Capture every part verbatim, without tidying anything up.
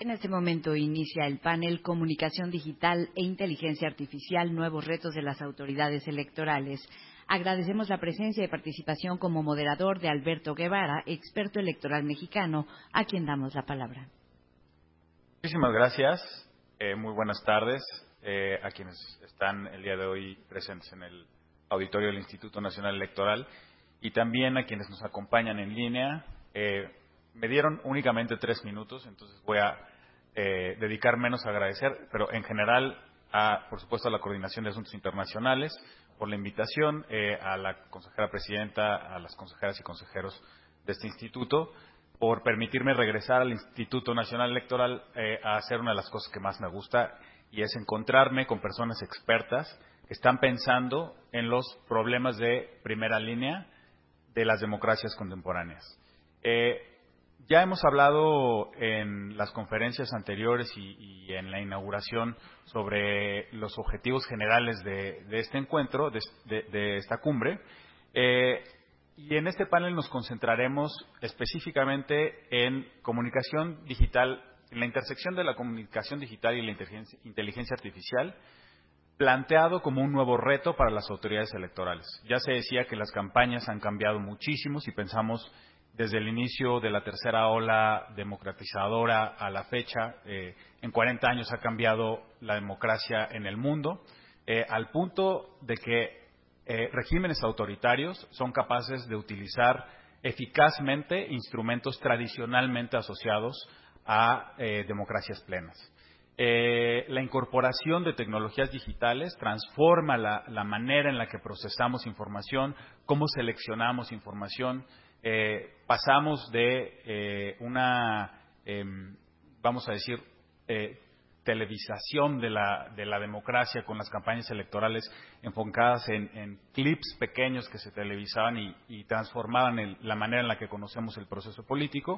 En este momento inicia el panel Comunicación Digital e Inteligencia Artificial, nuevos retos de las autoridades electorales. Agradecemos la presencia y participación como moderador de Alberto Guevara, experto electoral mexicano, a quien damos la palabra. Muchísimas gracias. Eh, muy buenas tardes eh, a quienes están el día de hoy presentes en el auditorio del Instituto Nacional Electoral y también a quienes nos acompañan en línea. Eh, me dieron únicamente tres minutos, entonces voy a eh, dedicar menos a agradecer, pero en general, a, por supuesto, a la Coordinación de Asuntos Internacionales por la invitación, eh, a la consejera presidenta, a las consejeras y consejeros de este instituto, por permitirme regresar al Instituto Nacional Electoral eh, a hacer una de las cosas que más me gusta, y es encontrarme con personas expertas que están pensando en los problemas de primera línea de las democracias contemporáneas. Eh, ya hemos hablado en las conferencias anteriores y, y en la inauguración sobre los objetivos generales de, de este encuentro, de, de, de esta cumbre. Eh, Y en este panel nos concentraremos específicamente en comunicación digital, en la intersección de la comunicación digital y la inteligencia, inteligencia artificial, planteado como un nuevo reto para las autoridades electorales. Ya se decía que las campañas han cambiado muchísimo, si pensamos desde el inicio de la tercera ola democratizadora a la fecha, eh, en cuarenta años ha cambiado la democracia en el mundo, eh, al punto de que Eh, regímenes autoritarios son capaces de utilizar eficazmente instrumentos tradicionalmente asociados a eh, democracias plenas. Eh, la incorporación de tecnologías digitales transforma la, la manera en la que procesamos información, cómo seleccionamos información. Eh, pasamos de eh, una, eh, vamos a decir, eh, televisación de la, de la democracia con las campañas electorales enfocadas en, en clips pequeños que se televisaban y, y transformaban el, la manera en la que conocemos el proceso político,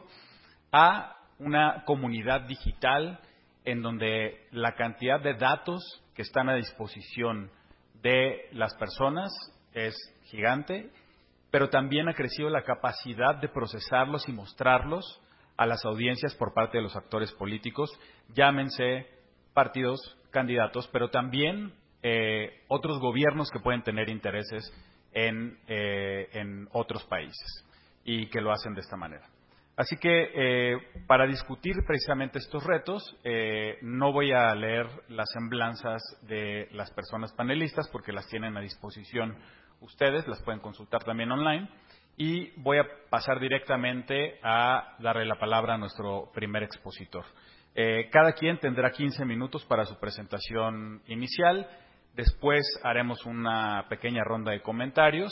a una comunidad digital en donde la cantidad de datos que están a disposición de las personas es gigante, pero también ha crecido la capacidad de procesarlos y mostrarlos a las audiencias por parte de los actores políticos, llámense partidos, candidatos, pero también eh, otros gobiernos que pueden tener intereses en, eh, en otros países y que lo hacen de esta manera. Así que eh, para discutir precisamente estos retos, eh, no voy a leer las semblanzas de las personas panelistas porque las tienen a disposición ustedes, las pueden consultar también online, y voy a pasar directamente a darle la palabra a nuestro primer expositor. Eh, cada quien tendrá quince minutos para su presentación inicial, después haremos una pequeña ronda de comentarios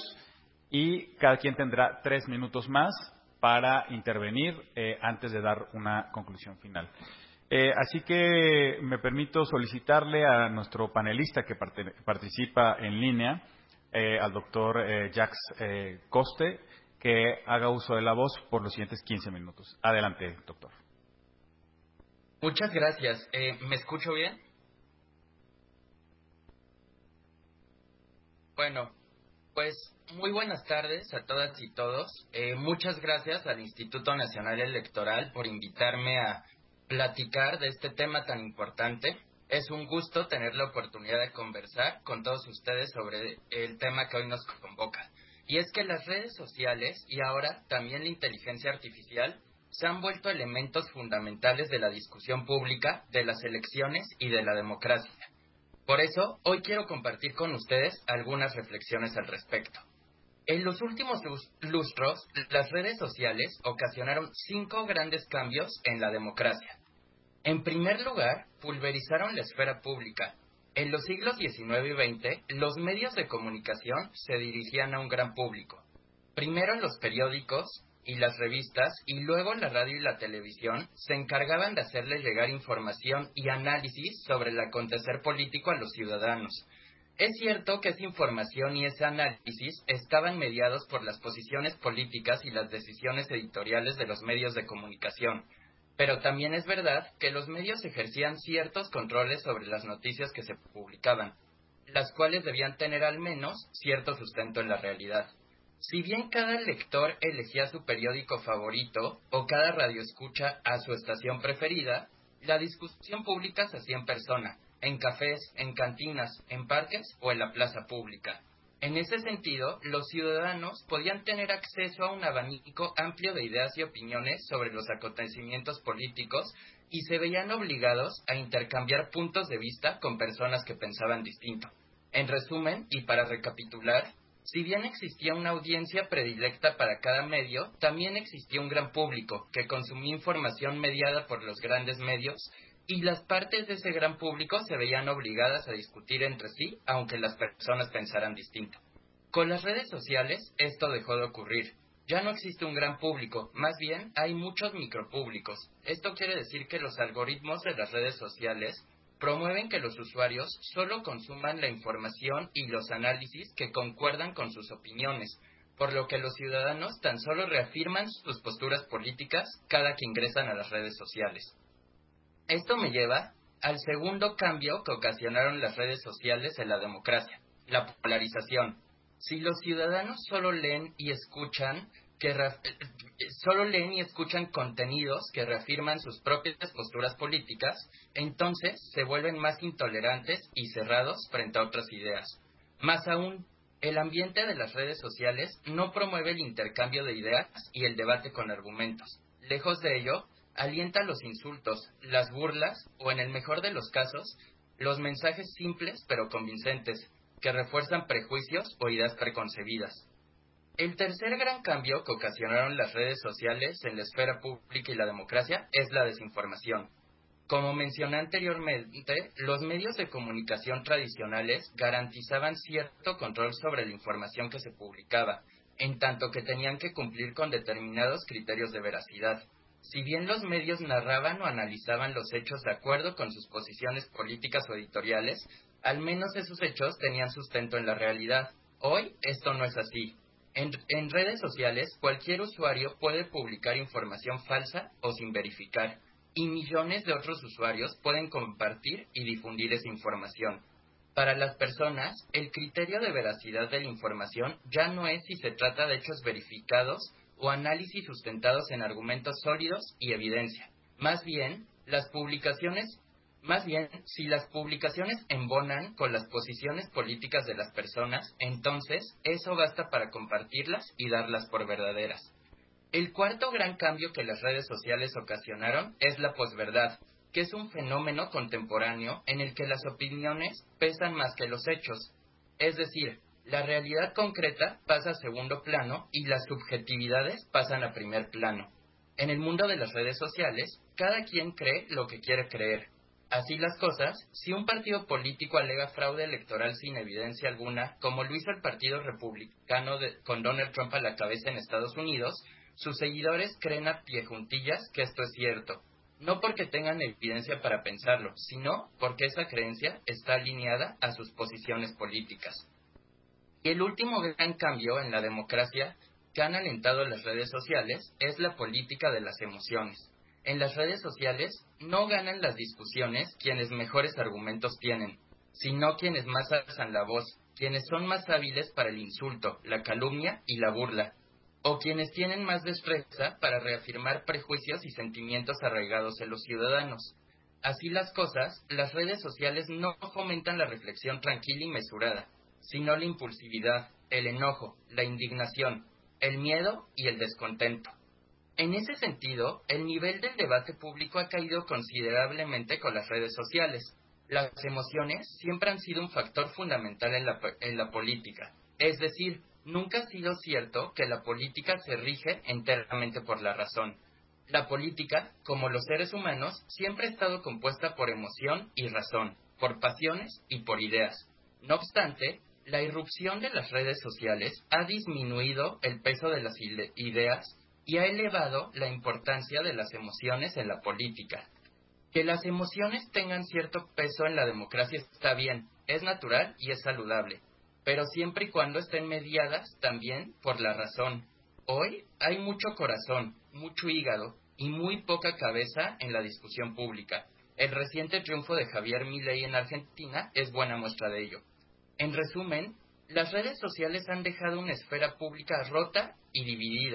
y cada quien tendrá tres minutos más para intervenir eh, antes de dar una conclusión final. Eh, así que me permito solicitarle a nuestro panelista que parte, participa en línea, eh, al doctor eh, Jacques eh, Coste, que haga uso de la voz por los siguientes quince minutos. Adelante, doctor. Muchas gracias. Eh, ¿Me escucho bien? Bueno, pues muy buenas tardes a todas y todos. Eh, muchas gracias al Instituto Nacional Electoral por invitarme a platicar de este tema tan importante. Es un gusto tener la oportunidad de conversar con todos ustedes sobre el tema que hoy nos convoca. Y es que las redes sociales y ahora también la inteligencia artificial se han vuelto elementos fundamentales de la discusión pública, de las elecciones y de la democracia. Por eso, hoy quiero compartir con ustedes algunas reflexiones al respecto. En los últimos lustros, las redes sociales ocasionaron cinco grandes cambios en la democracia. En primer lugar, pulverizaron la esfera pública. En los siglos diecinueve y veinte, los medios de comunicación se dirigían a un gran público. Primero los periódicos y las revistas, y luego la radio y la televisión, se encargaban de hacerle llegar información y análisis sobre el acontecer político a los ciudadanos. Es cierto que esa información y ese análisis estaban mediados por las posiciones políticas y las decisiones editoriales de los medios de comunicación, pero también es verdad que los medios ejercían ciertos controles sobre las noticias que se publicaban, las cuales debían tener al menos cierto sustento en la realidad. Si bien cada lector elegía su periódico favorito o cada radioescucha a su estación preferida, La discusión pública se hacía en persona, en cafés, en cantinas, en parques o en la plaza pública. En ese sentido, los ciudadanos podían tener acceso a un abanico amplio de ideas y opiniones sobre los acontecimientos políticos y se veían obligados a intercambiar puntos de vista con personas que pensaban distinto. En resumen, y para recapitular, si bien existía una audiencia predilecta para cada medio, también existía un gran público que consumía información mediada por los grandes medios y las partes de ese gran público se veían obligadas a discutir entre sí, aunque las personas pensaran distinto. Con las redes sociales, esto dejó de ocurrir. Ya no existe un gran público, más bien hay muchos micropúblicos. Esto quiere decir que los algoritmos de las redes sociales promueven que los usuarios solo consuman la información y los análisis que concuerdan con sus opiniones, por lo que los ciudadanos tan solo reafirman sus posturas políticas cada que ingresan a las redes sociales. Esto me lleva al segundo cambio que ocasionaron las redes sociales en la democracia, la polarización. Si los ciudadanos solo leen y escuchan que solo leen y escuchan contenidos que reafirman sus propias posturas políticas, entonces se vuelven más intolerantes y cerrados frente a otras ideas. Más aún, el ambiente de las redes sociales no promueve el intercambio de ideas y el debate con argumentos. Lejos de ello, alienta los insultos, las burlas o, en el mejor de los casos, los mensajes simples pero convincentes que refuerzan prejuicios o ideas preconcebidas. El tercer gran cambio que ocasionaron las redes sociales en la esfera pública y la democracia es la desinformación. Como mencioné anteriormente, los medios de comunicación tradicionales garantizaban cierto control sobre la información que se publicaba, en tanto que tenían que cumplir con determinados criterios de veracidad. Si bien los medios narraban o analizaban los hechos de acuerdo con sus posiciones políticas o editoriales, al menos esos hechos tenían sustento en la realidad. Hoy esto no es así. En, en redes sociales, cualquier usuario puede publicar información falsa o sin verificar, y millones de otros usuarios pueden compartir y difundir esa información. Para las personas, el criterio de veracidad de la información ya no es si se trata de hechos verificados o análisis sustentados en argumentos sólidos y evidencia. Más bien, las publicaciones, más bien, si las publicaciones embonan con las posiciones políticas de las personas, entonces eso basta para compartirlas y darlas por verdaderas. El cuarto gran cambio que las redes sociales ocasionaron es la posverdad, que es un fenómeno contemporáneo en el que las opiniones pesan más que los hechos. Es decir, la realidad concreta pasa a segundo plano y las subjetividades pasan a primer plano. En el mundo de las redes sociales, cada quien cree lo que quiere creer. Así las cosas, si un partido político alega fraude electoral sin evidencia alguna, como lo hizo el Partido Republicano de, con Donald Trump a la cabeza en Estados Unidos, sus seguidores creen a pie juntillas que esto es cierto, no porque tengan evidencia para pensarlo, sino porque esa creencia está alineada a sus posiciones políticas. Y el último gran cambio en la democracia que han alentado las redes sociales es la política de las emociones. En las redes sociales no ganan las discusiones quienes mejores argumentos tienen, sino quienes más alzan la voz, quienes son más hábiles para el insulto, la calumnia y la burla, o quienes tienen más destreza para reafirmar prejuicios y sentimientos arraigados en los ciudadanos. Así las cosas, las redes sociales no fomentan la reflexión tranquila y mesurada, sino la impulsividad, el enojo, la indignación, el miedo y el descontento. En ese sentido, el nivel del debate público ha caído considerablemente con las redes sociales. Las emociones siempre han sido un factor fundamental en la, en la política. Es decir, nunca ha sido cierto que la política se rige enteramente por la razón. La política, como los seres humanos, siempre ha estado compuesta por emoción y razón, por pasiones y por ideas. No obstante, la irrupción de las redes sociales ha disminuido el peso de las ideas y ha elevado la importancia de las emociones en la política. Que las emociones tengan cierto peso en la democracia está bien, es natural y es saludable, pero siempre y cuando estén mediadas también por la razón. Hoy hay mucho corazón, mucho hígado y muy poca cabeza en la discusión pública. El reciente triunfo de Javier Milei en Argentina es buena muestra de ello. En resumen, las redes sociales han dejado una esfera pública rota y dividida.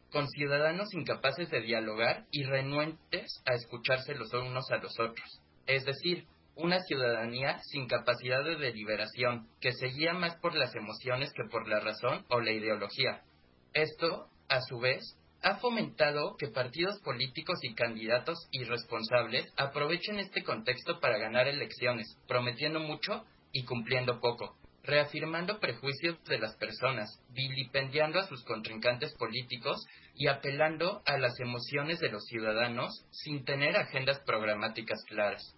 con ciudadanos incapaces de dialogar y renuentes a escucharse los unos a los otros. Es decir, una ciudadanía sin capacidad de deliberación, que se guía más por las emociones que por la razón o la ideología. Esto, a su vez, ha fomentado que partidos políticos y candidatos irresponsables aprovechen este contexto para ganar elecciones, prometiendo mucho y cumpliendo poco, reafirmando prejuicios de las personas, vilipendiando a sus contrincantes políticos y apelando a las emociones de los ciudadanos sin tener agendas programáticas claras.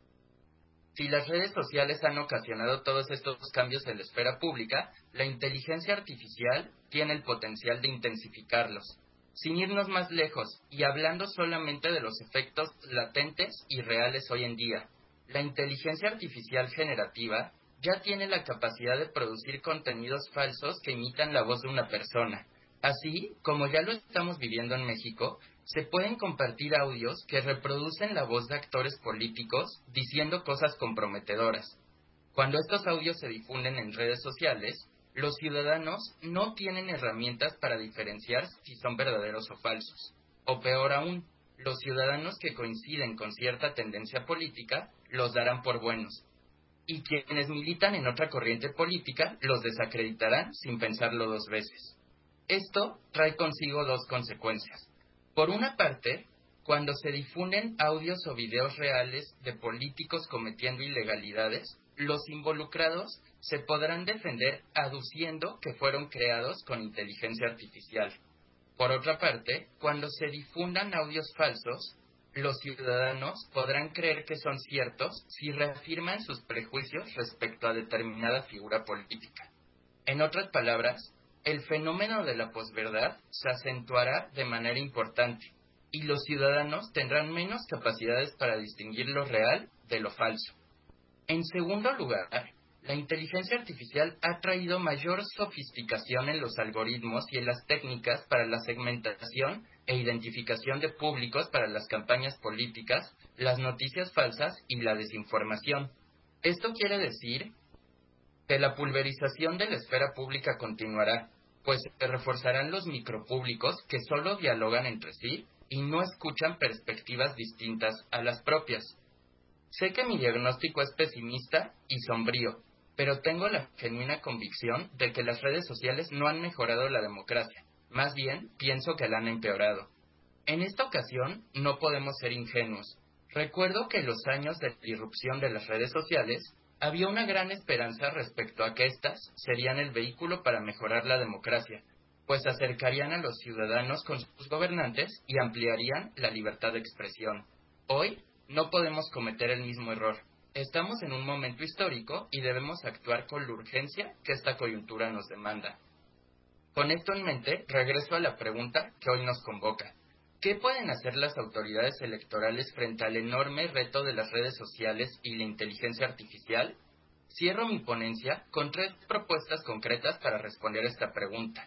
Si las redes sociales han ocasionado todos estos cambios en la esfera pública, la inteligencia artificial tiene el potencial de intensificarlos. Sin irnos más lejos y hablando solamente de los efectos latentes y reales hoy en día, la inteligencia artificial generativa ya tiene la capacidad de producir contenidos falsos que imitan la voz de una persona. Así, como ya lo estamos viviendo en México, se pueden compartir audios que reproducen la voz de actores políticos diciendo cosas comprometedoras. Cuando estos audios se difunden en redes sociales, los ciudadanos no tienen herramientas para diferenciar si son verdaderos o falsos. O peor aún, los ciudadanos que coinciden con cierta tendencia política los darán por buenos. Y quienes militan en otra corriente política los desacreditarán sin pensarlo dos veces. Esto trae consigo dos consecuencias. Por una parte, cuando se difunden audios o videos reales de políticos cometiendo ilegalidades, los involucrados se podrán defender aduciendo que fueron creados con inteligencia artificial. Por otra parte, cuando se difundan audios falsos, los ciudadanos podrán creer que son ciertos si reafirman sus prejuicios respecto a determinada figura política. En otras palabras, el fenómeno de la posverdad se acentuará de manera importante y los ciudadanos tendrán menos capacidades para distinguir lo real de lo falso. En segundo lugar, la inteligencia artificial ha traído mayor sofisticación en los algoritmos y en las técnicas para la segmentación e identificación de públicos para las campañas políticas, las noticias falsas y la desinformación. Esto quiere decir que la pulverización de la esfera pública continuará, pues se reforzarán los micropúblicos que solo dialogan entre sí y no escuchan perspectivas distintas a las propias. Sé que mi diagnóstico es pesimista y sombrío, pero tengo la genuina convicción de que las redes sociales no han mejorado la democracia, más bien pienso que la han empeorado. En esta ocasión no podemos ser ingenuos. Recuerdo que en los años de irrupción de las redes sociales había una gran esperanza respecto a que éstas serían el vehículo para mejorar la democracia, pues acercarían a los ciudadanos con sus gobernantes y ampliarían la libertad de expresión. Hoy no podemos cometer el mismo error. Estamos en un momento histórico y debemos actuar con la urgencia que esta coyuntura nos demanda. Con esto en mente, regreso a la pregunta que hoy nos convoca. ¿Qué pueden hacer las autoridades electorales frente al enorme reto de las redes sociales y la inteligencia artificial? Cierro mi ponencia con tres propuestas concretas para responder esta pregunta.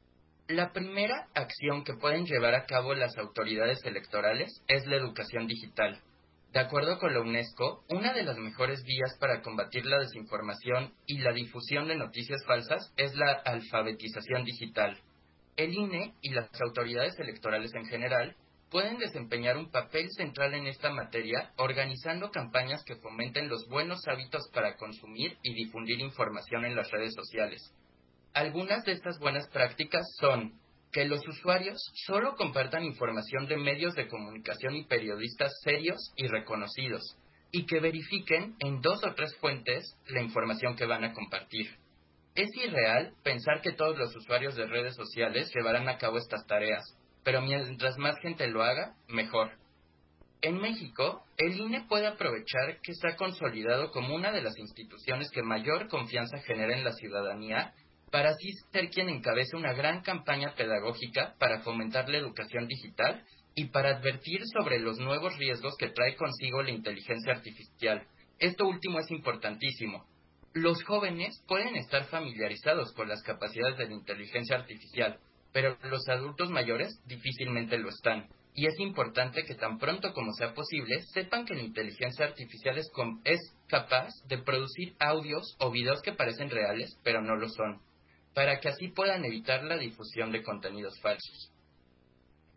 La primera acción que pueden llevar a cabo las autoridades electorales es la educación digital. De acuerdo con la UNESCO, una de las mejores vías para combatir la desinformación y la difusión de noticias falsas es la alfabetización digital. El I N E y las autoridades electorales en general pueden desempeñar un papel central en esta materia, organizando campañas que fomenten los buenos hábitos para consumir y difundir información en las redes sociales. Algunas de estas buenas prácticas son que los usuarios solo compartan información de medios de comunicación y periodistas serios y reconocidos, y que verifiquen en dos o tres fuentes la información que van a compartir. Es irreal pensar que todos los usuarios de redes sociales llevarán a cabo estas tareas, pero mientras más gente lo haga, mejor. En México, el I N E puede aprovechar que está consolidado como una de las instituciones que mayor confianza genera en la ciudadanía, para así ser quien encabece una gran campaña pedagógica para fomentar la educación digital y para advertir sobre los nuevos riesgos que trae consigo la inteligencia artificial. Esto último es importantísimo. Los jóvenes pueden estar familiarizados con las capacidades de la inteligencia artificial, pero los adultos mayores difícilmente lo están. Y es importante que tan pronto como sea posible, sepan que la inteligencia artificial es, com- es capaz de producir audios o videos que parecen reales, pero no lo son, para que así puedan evitar la difusión de contenidos falsos.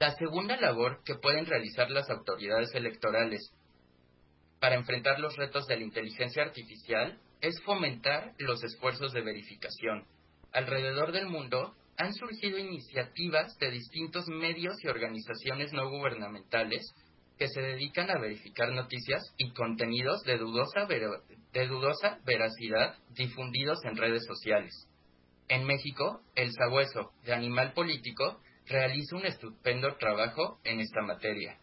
La segunda labor que pueden realizar las autoridades electorales para enfrentar los retos de la inteligencia artificial es fomentar los esfuerzos de verificación. Alrededor del mundo han surgido iniciativas de distintos medios y organizaciones no gubernamentales que se dedican a verificar noticias y contenidos de dudosa, ver- de dudosa veracidad difundidos en redes sociales. En México, el Sabueso, de Animal Político, realiza un estupendo trabajo en esta materia.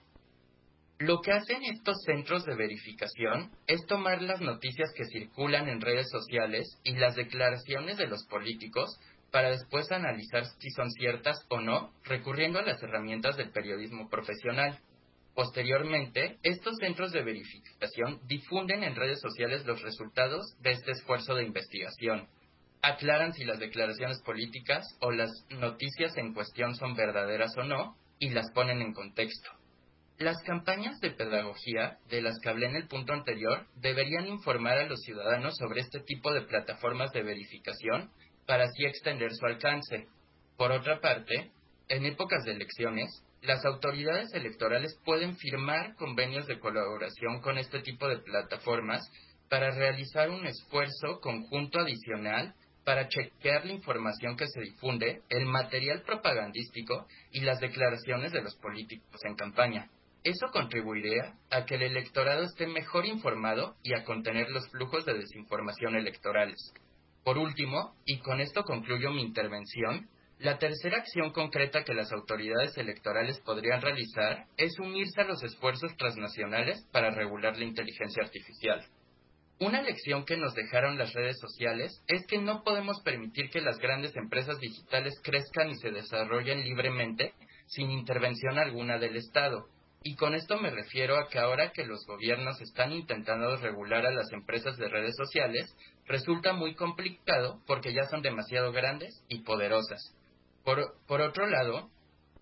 Lo que hacen estos centros de verificación es tomar las noticias que circulan en redes sociales y las declaraciones de los políticos para después analizar si son ciertas o no, recurriendo a las herramientas del periodismo profesional. Posteriormente, estos centros de verificación difunden en redes sociales los resultados de este esfuerzo de investigación. Aclaran si las declaraciones políticas o las noticias en cuestión son verdaderas o no y las ponen en contexto. Las campañas de pedagogía, de las que hablé en el punto anterior, deberían informar a los ciudadanos sobre este tipo de plataformas de verificación para así extender su alcance. Por otra parte, en épocas de elecciones, las autoridades electorales pueden firmar convenios de colaboración con este tipo de plataformas para realizar un esfuerzo conjunto adicional para chequear la información que se difunde, el material propagandístico y las declaraciones de los políticos en campaña. Eso contribuiría a que el electorado esté mejor informado y a contener los flujos de desinformación electorales. Por último, y con esto concluyo mi intervención, la tercera acción concreta que las autoridades electorales podrían realizar es unirse a los esfuerzos transnacionales para regular la inteligencia artificial. Una lección que nos dejaron las redes sociales es que no podemos permitir que las grandes empresas digitales crezcan y se desarrollen libremente sin intervención alguna del Estado. Y con esto me refiero a que ahora que los gobiernos están intentando regular a las empresas de redes sociales, resulta muy complicado porque ya son demasiado grandes y poderosas. Por, por otro lado,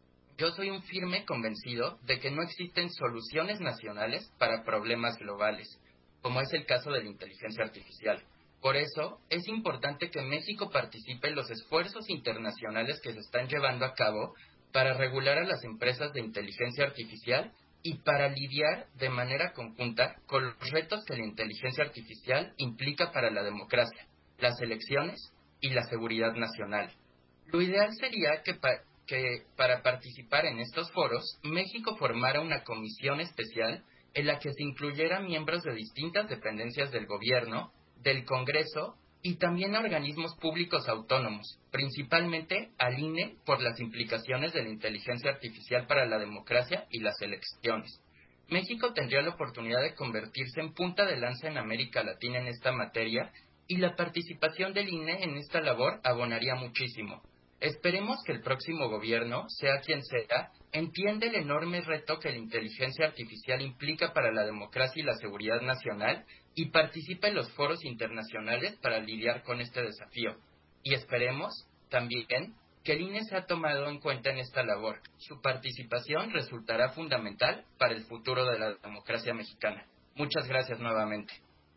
yo soy un firme convencido de que no existen soluciones nacionales para problemas globales, como es el caso de la inteligencia artificial. Por eso, es importante que México participe en los esfuerzos internacionales que se están llevando a cabo para regular a las empresas de inteligencia artificial y para lidiar de manera conjunta con los retos que la inteligencia artificial implica para la democracia, las elecciones y la seguridad nacional. Lo ideal sería que, pa- que para participar en estos foros, México formara una comisión especial en la que se incluyera miembros de distintas dependencias del gobierno, del Congreso y también a organismos públicos autónomos, principalmente al I N E por las implicaciones de la inteligencia artificial para la democracia y las elecciones. México tendría la oportunidad de convertirse en punta de lanza en América Latina en esta materia y la participación del I N E en esta labor abonaría muchísimo. Esperemos que el próximo gobierno, sea quien sea, entienda el enorme reto que la inteligencia artificial implica para la democracia y la seguridad nacional y participe en los foros internacionales para lidiar con este desafío. Y esperemos, también, que el I N E sea tomado en cuenta en esta labor. Su participación resultará fundamental para el futuro de la democracia mexicana. Muchas gracias nuevamente.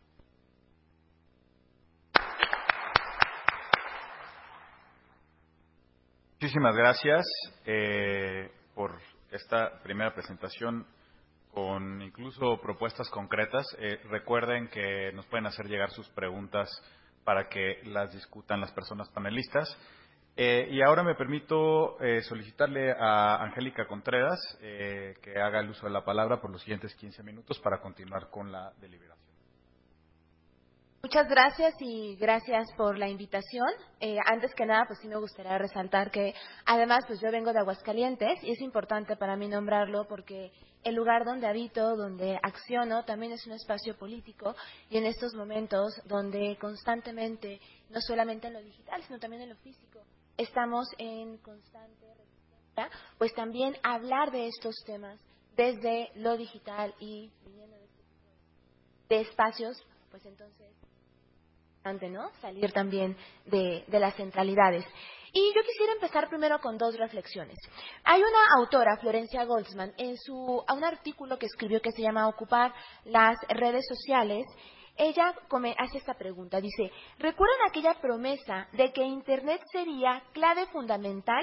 Muchísimas gracias eh, por esta primera presentación con incluso propuestas concretas. Eh, recuerden que nos pueden hacer llegar sus preguntas para que las discutan las personas panelistas. Eh, y ahora me permito eh, solicitarle a Angélica Contreras eh, que haga el uso de la palabra por los siguientes quince minutos para continuar con la deliberación. Muchas gracias y gracias por la invitación. Eh, antes que nada, pues sí me gustaría resaltar que además pues yo vengo de Aguascalientes y es importante para mí nombrarlo porque el lugar donde habito, donde acciono, también es un espacio político y en estos momentos donde constantemente, no solamente en lo digital, sino también en lo físico, estamos en constante resistencia, pues también hablar de estos temas desde lo digital y viniendo de, este tipo de espacios, pues entonces ¿no? Salir también de, de las centralidades. Y yo quisiera empezar primero con dos reflexiones. Hay una autora, Florencia Goldsman, en su, a un artículo que escribió que se llama Ocupar las redes sociales, ella come, hace esta pregunta, dice, ¿recuerdan aquella promesa de que Internet sería clave fundamental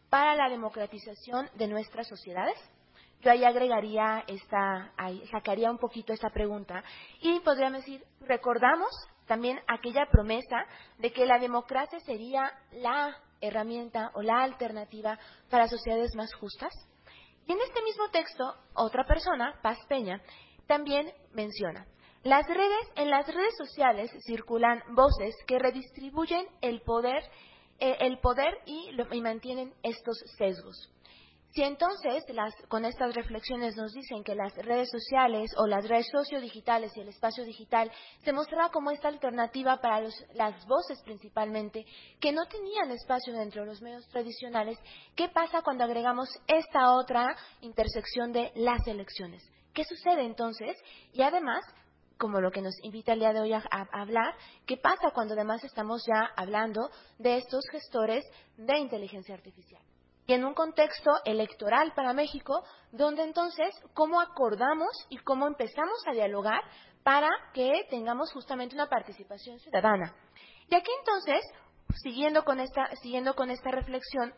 para la democratización de nuestras sociedades? Yo ahí agregaría esta, ahí sacaría un poquito esta pregunta y podríamos decir, recordamos también aquella promesa de que la democracia sería la herramienta o la alternativa para sociedades más justas. Y en este mismo texto, otra persona, Paz Peña, también menciona, las redes, en las redes sociales circulan voces que redistribuyen el poder, eh, el poder y, lo, y mantienen estos sesgos. Si entonces las, con estas reflexiones nos dicen que las redes sociales o las redes sociodigitales y el espacio digital se mostraba como esta alternativa para los, las voces principalmente que no tenían espacio dentro de los medios tradicionales, ¿qué pasa cuando agregamos esta otra intersección de las elecciones? ¿Qué sucede entonces? Y además, como lo que nos invita el día de hoy a, a hablar, ¿qué pasa cuando además estamos ya hablando de estos gestores de inteligencia artificial? Y en un contexto electoral para México, donde entonces, ¿cómo acordamos y cómo empezamos a dialogar para que tengamos justamente una participación ciudadana? Y aquí entonces, siguiendo con esta, siguiendo con esta reflexión,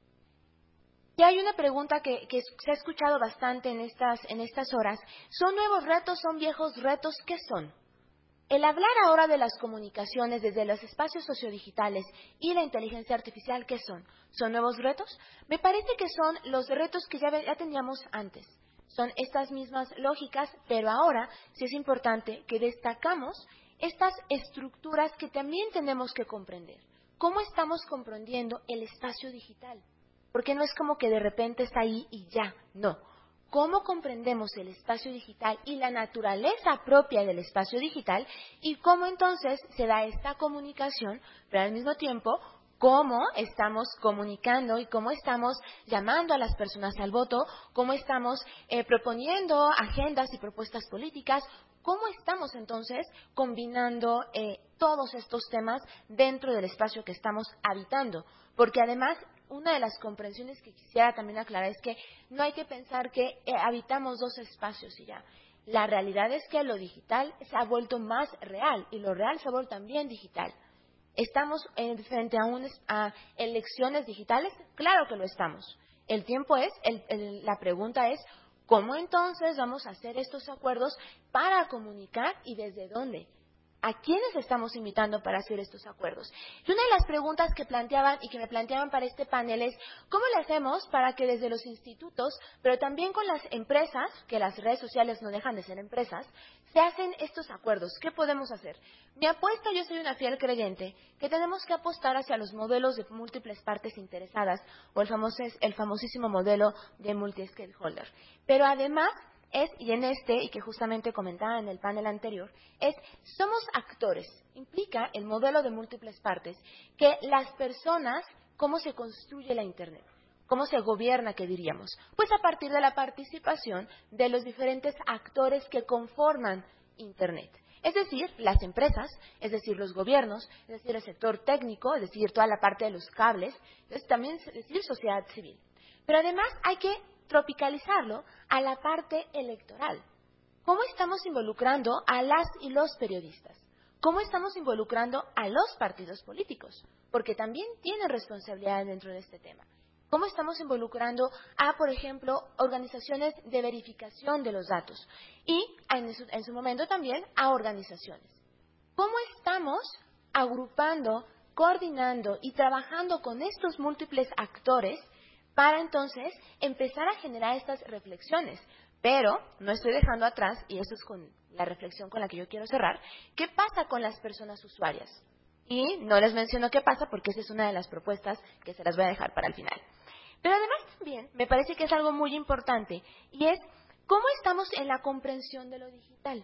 ya hay una pregunta que, que se ha escuchado bastante en estas, en estas horas. ¿Son nuevos retos, son viejos retos? ¿Qué son? El hablar ahora de las comunicaciones desde los espacios sociodigitales y la inteligencia artificial, ¿qué son? ¿Son nuevos retos? Me parece que son los retos que ya, ya teníamos antes. Son estas mismas lógicas, pero ahora sí es importante que destacamos estas estructuras que también tenemos que comprender. ¿Cómo estamos comprendiendo el espacio digital? Porque no es como que de repente está ahí y ya, no. Cómo comprendemos el espacio digital y la naturaleza propia del espacio digital y cómo entonces se da esta comunicación, pero al mismo tiempo cómo estamos comunicando y cómo estamos llamando a las personas al voto, cómo estamos eh, proponiendo agendas y propuestas políticas, cómo estamos entonces combinando eh, todos estos temas dentro del espacio que estamos habitando, porque además una de las comprensiones que quisiera también aclarar es que no hay que pensar que eh, habitamos dos espacios y ya. La realidad es que lo digital se ha vuelto más real y lo real se ha vuelto también digital. ¿Estamos en, frente a, un, a elecciones digitales? Claro que lo estamos. El tiempo es, el, el, la pregunta es, ¿cómo entonces vamos a hacer estos acuerdos para comunicar y desde dónde? ¿A quiénes estamos invitando para hacer estos acuerdos? Y una de las preguntas que planteaban y que me planteaban para este panel es, ¿cómo le hacemos para que desde los institutos, pero también con las empresas, que las redes sociales no dejan de ser empresas, se hacen estos acuerdos? ¿Qué podemos hacer? Mi apuesta, yo soy una fiel creyente, que tenemos que apostar hacia los modelos de múltiples partes interesadas, o el, famoso, el famosísimo modelo de multi-stakeholder. Pero además, es, y en este, y que justamente comentaba en el panel anterior, es, somos actores. Implica el modelo de múltiples partes, que las personas, ¿cómo se construye la Internet? ¿Cómo se gobierna, qué diríamos? Pues a partir de la participación de los diferentes actores que conforman Internet. Es decir, las empresas, es decir, los gobiernos, es decir, el sector técnico, es decir, toda la parte de los cables, es también es decir, sociedad civil. Pero además hay que tropicalizarlo a la parte electoral. ¿Cómo estamos involucrando a las y los periodistas? ¿Cómo estamos involucrando a los partidos políticos? Porque también tienen responsabilidad dentro de este tema. ¿Cómo estamos involucrando a, por ejemplo, organizaciones de verificación de los datos? Y, en su, en su momento también, a organizaciones. ¿Cómo estamos agrupando, coordinando y trabajando con estos múltiples actores para entonces empezar a generar estas reflexiones? Pero no estoy dejando atrás, y eso es con la reflexión con la que yo quiero cerrar, ¿qué pasa con las personas usuarias? Y no les menciono qué pasa porque esa es una de las propuestas que se las voy a dejar para el final. Pero además también me parece que es algo muy importante y es cómo estamos en la comprensión de lo digital.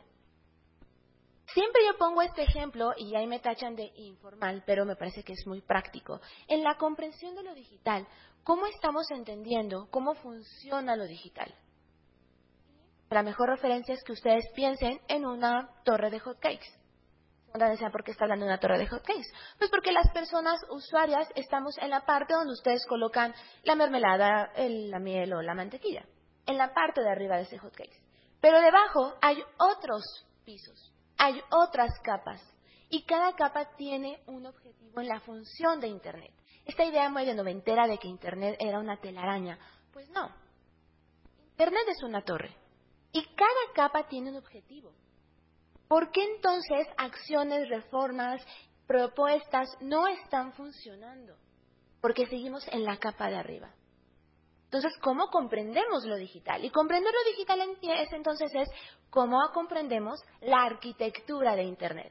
Siempre yo pongo este ejemplo y ahí me tachan de informal, pero me parece que es muy práctico. En la comprensión de lo digital, ¿cómo estamos entendiendo cómo funciona lo digital? La mejor referencia es que ustedes piensen en una torre de hotcakes. ¿Por qué está hablando de una torre de hotcakes? Pues porque las personas usuarias estamos en la parte donde ustedes colocan la mermelada, el, la miel o la mantequilla. En la parte de arriba de ese hotcakes. Pero debajo hay otros pisos. Hay otras capas y cada capa tiene un objetivo en la función de Internet. esta idea medio noventera de que Internet era una telaraña. Pues no. Internet es una torre y cada capa tiene un objetivo. ¿Por qué entonces acciones, reformas, propuestas no están funcionando? Porque seguimos en la capa de arriba. Entonces, ¿cómo comprendemos lo digital? Y comprender lo digital es, entonces es cómo comprendemos la arquitectura de Internet.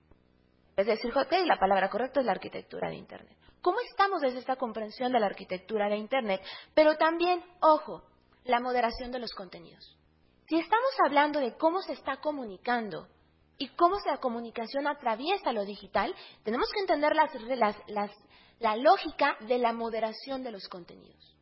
Es decir, ok, la palabra correcta es la arquitectura de Internet. ¿Cómo estamos desde esta comprensión de la arquitectura de Internet? Pero también, ojo, la moderación de los contenidos. Si estamos hablando de cómo se está comunicando y cómo la comunicación atraviesa lo digital, tenemos que entender las, las, las, la lógica de la moderación de los contenidos.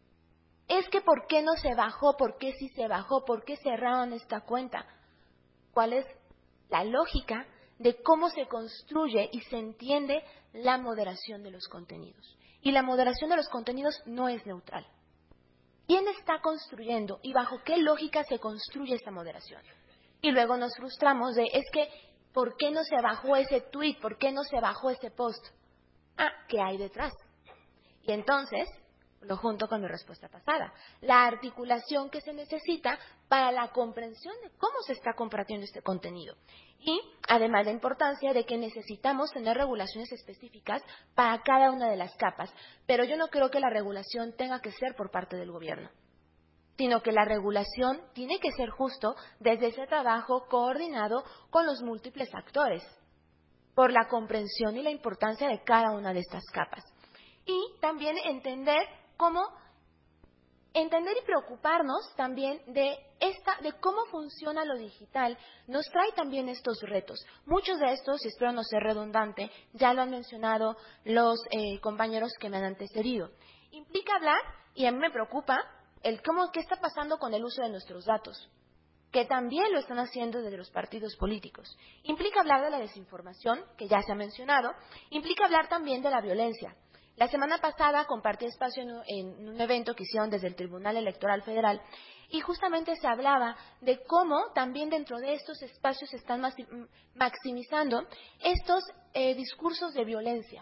Es que ¿por qué no se bajó? ¿Por qué sí se bajó? ¿Por qué cerraron esta cuenta? ¿Cuál es la lógica de cómo se construye y se entiende la moderación de los contenidos? Y la moderación de los contenidos no es neutral. ¿Quién está construyendo y bajo qué lógica se construye esa moderación? Y luego nos frustramos de, es que, ¿por qué no se bajó ese tweet? ¿Por qué no se bajó ese post? Ah, ¿qué hay detrás? Y entonces, lo junto con mi respuesta pasada, la articulación que se necesita para la comprensión de cómo se está compartiendo este contenido. Y además la importancia de que necesitamos tener regulaciones específicas para cada una de las capas. Pero yo no creo que la regulación tenga que ser por parte del gobierno, sino que la regulación tiene que ser justo desde ese trabajo coordinado con los múltiples actores, por la comprensión y la importancia de cada una de estas capas. Y también entender cómo, entender y preocuparnos también de esta, de cómo funciona lo digital, nos trae también estos retos. Muchos de estos, y espero no ser redundante, ya lo han mencionado los eh, compañeros que me han antecedido. Implica hablar, y a mí me preocupa, el cómo, qué está pasando con el uso de nuestros datos, que también lo están haciendo desde los partidos políticos. Implica hablar de la desinformación, que ya se ha mencionado, implica hablar también de la violencia. La semana pasada compartí espacio en un, en un evento que hicieron desde el Tribunal Electoral Federal y justamente se hablaba de cómo también dentro de estos espacios se están maximizando estos eh, discursos de violencia.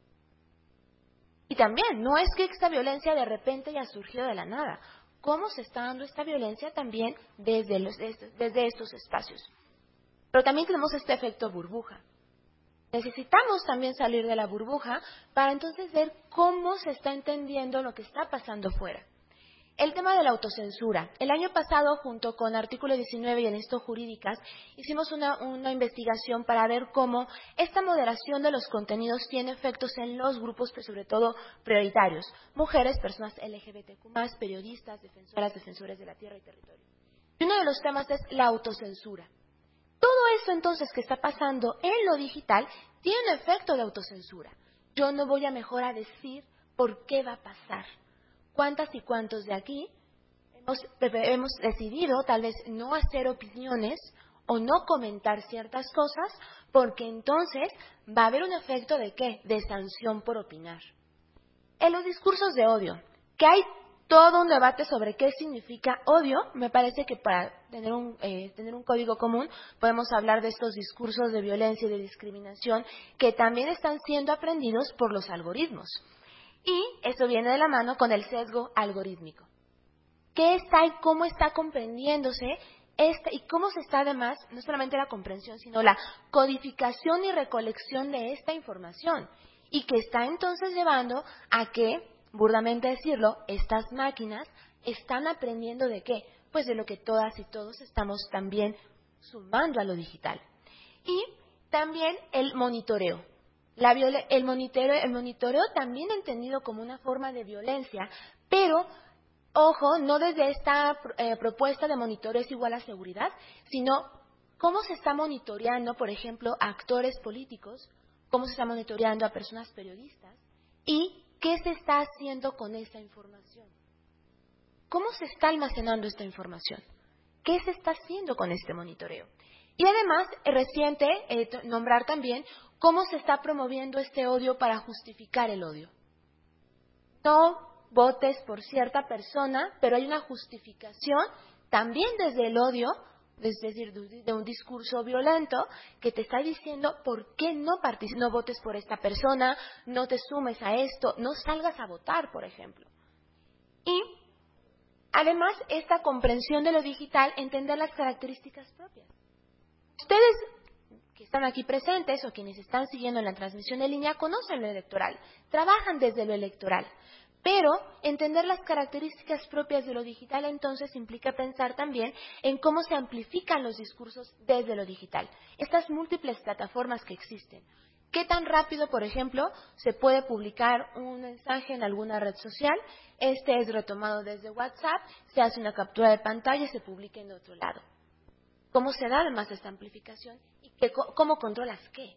Y también, no es que esta violencia de repente haya surgido de la nada. ¿Cómo se está dando esta violencia también desde, los, desde estos espacios? Pero también tenemos este efecto burbuja. Necesitamos también salir de la burbuja para entonces ver cómo se está entendiendo lo que está pasando fuera. El tema de la autocensura. El año pasado, junto con Artículo diecinueve y Enesto Jurídicas, hicimos una, una investigación para ver cómo esta moderación de los contenidos tiene efectos en los grupos, sobre todo prioritarios. Mujeres, personas L G B T Q más, periodistas, defensoras, defensores de la tierra y territorio. Y uno de los temas es la autocensura. Todo eso entonces que está pasando en lo digital tiene un efecto de autocensura. Yo no voy a mejor a decir por qué va a pasar. ¿Cuántas y cuántos de aquí hemos, hemos decidido tal vez no hacer opiniones o no comentar ciertas cosas porque entonces va a haber un efecto de qué? De sanción por opinar. En los discursos de odio, que hay todo un debate sobre qué significa odio, me parece que para tener un, eh, tener un código común podemos hablar de estos discursos de violencia y de discriminación que también están siendo aprendidos por los algoritmos. Y eso viene de la mano con el sesgo algorítmico. ¿Qué está y cómo está comprendiéndose este, y cómo se está además, no solamente la comprensión, sino la codificación y recolección de esta información? Y que está entonces llevando a que, burdamente decirlo, estas máquinas están aprendiendo de qué? Pues de lo que todas y todos estamos también sumando a lo digital. Y también el monitoreo. La viol- el, monitoreo, el monitoreo también entendido como una forma de violencia, pero, ojo, no desde esta eh, propuesta de monitoreo es igual a seguridad, sino cómo se está monitoreando, por ejemplo, a actores políticos, cómo se está monitoreando a personas periodistas y qué se está haciendo con esta información. ¿Cómo se está almacenando esta información? ¿Qué se está haciendo con este monitoreo? Y además, es reciente eh, nombrar también cómo se está promoviendo este odio para justificar el odio. No votes por cierta persona, pero hay una justificación también desde el odio es decir, de un discurso violento que te está diciendo por qué no partic- no votes por esta persona, no te sumes a esto, no salgas a votar, por ejemplo. Y además, esta comprensión de lo digital, entender las características propias. Ustedes que están aquí presentes o quienes están siguiendo en la transmisión en línea conocen lo electoral, trabajan desde lo electoral. Pero entender las características propias de lo digital entonces implica pensar también en cómo se amplifican los discursos desde lo digital. Estas múltiples plataformas que existen. ¿Qué tan rápido, por ejemplo, se puede publicar un mensaje en alguna red social? Este es retomado desde WhatsApp, se hace una captura de pantalla y se publica en otro lado. ¿Cómo se da además esta amplificación? ¿Y qué, cómo controlas qué?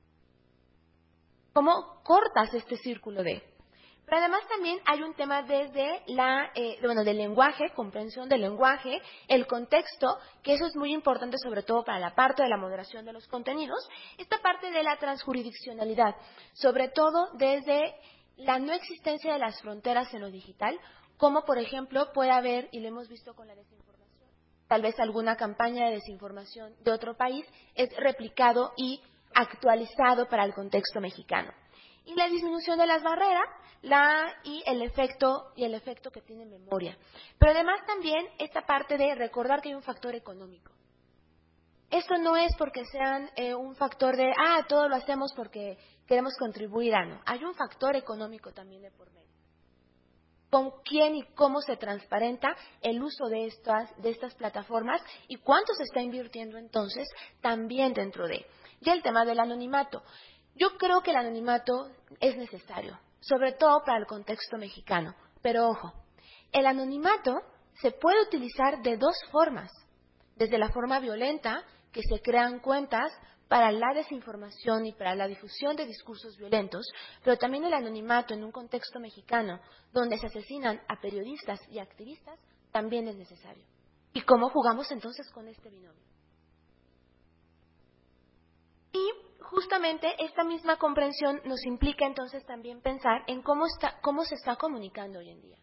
¿Cómo cortas este círculo de...? Pero además también hay un tema desde la, eh, bueno, del lenguaje, comprensión del lenguaje, el contexto, que eso es muy importante sobre todo para la parte de la moderación de los contenidos, esta parte de la transjurisdiccionalidad, sobre todo desde la no existencia de las fronteras en lo digital, como por ejemplo puede haber, y lo hemos visto con la desinformación, tal vez alguna campaña de desinformación de otro país es replicado y actualizado para el contexto mexicano. Y la disminución de las barreras la, y, el efecto, y el efecto que tiene memoria. Pero además también esta parte de recordar que hay un factor económico. Esto no es porque sean eh, un factor de, ah, todo lo hacemos porque queremos contribuir a no. Hay un factor económico también de por medio. Con quién y cómo se transparenta el uso de estas, de estas plataformas y cuánto se está invirtiendo entonces también dentro de. Y el tema del anonimato. Yo creo que el anonimato es necesario, sobre todo para el contexto mexicano. Pero ojo, el anonimato se puede utilizar de dos formas. Desde la forma violenta, que se crean cuentas para la desinformación y para la difusión de discursos violentos, pero también el anonimato en un contexto mexicano donde se asesinan a periodistas y activistas también es necesario. ¿Y cómo jugamos entonces con este binomio? Y justamente esta misma comprensión nos implica entonces también pensar en cómo, está, cómo se está comunicando hoy en día.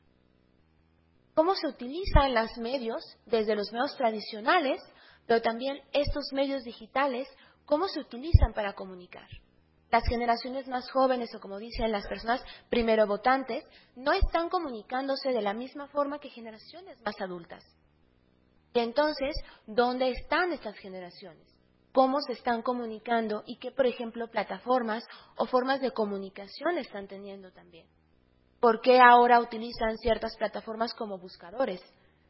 Cómo se utilizan los medios, desde los medios tradicionales, pero también estos medios digitales, cómo se utilizan para comunicar. Las generaciones más jóvenes, o como dicen las personas primero votantes, no están comunicándose de la misma forma que generaciones más adultas. Y entonces, ¿dónde están estas generaciones? ¿Cómo se están comunicando y qué, por ejemplo, plataformas o formas de comunicación están teniendo también? ¿Por qué ahora utilizan ciertas plataformas como buscadores?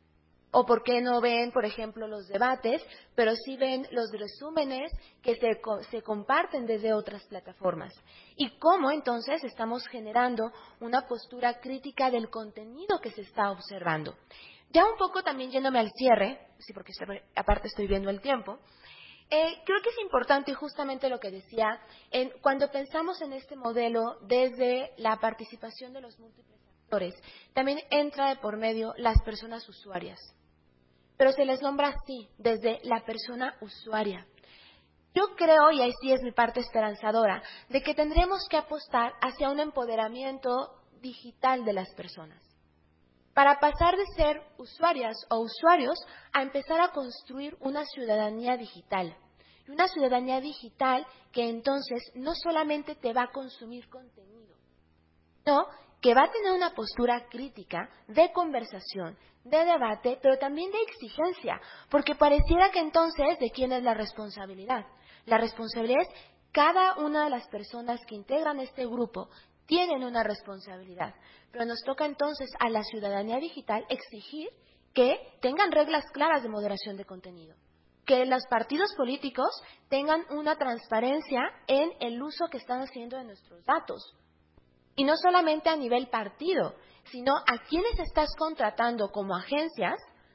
¿O por qué no ven, por ejemplo, los debates, pero sí ven los resúmenes que se, se comparten desde otras plataformas? ¿Y cómo entonces estamos generando una postura crítica del contenido que se está observando? Ya un poco también yéndome al cierre, sí, porque aparte estoy viendo el tiempo, eh, creo que es importante justamente lo que decía, en, cuando pensamos en este modelo desde la participación de los múltiples actores, también entra de por medio las personas usuarias. Pero se les nombra así, desde la persona usuaria. Yo creo, y ahí sí es mi parte esperanzadora, de que tendremos que apostar hacia un empoderamiento digital de las personas, para pasar de ser usuarias o usuarios a empezar a construir una ciudadanía digital. Y una ciudadanía digital que entonces no solamente te va a consumir contenido, no, que va a tener una postura crítica, de conversación, de debate, pero también de exigencia, porque pareciera que entonces, ¿de quién es la responsabilidad? La responsabilidad es cada una de las personas que integran este grupo tienen una responsabilidad, pero nos toca entonces a la ciudadanía digital exigir que tengan reglas claras de moderación de contenido, que los partidos políticos tengan una transparencia en el uso que están haciendo de nuestros datos. Y no solamente a nivel partido, sino a quienes estás contratando como agencias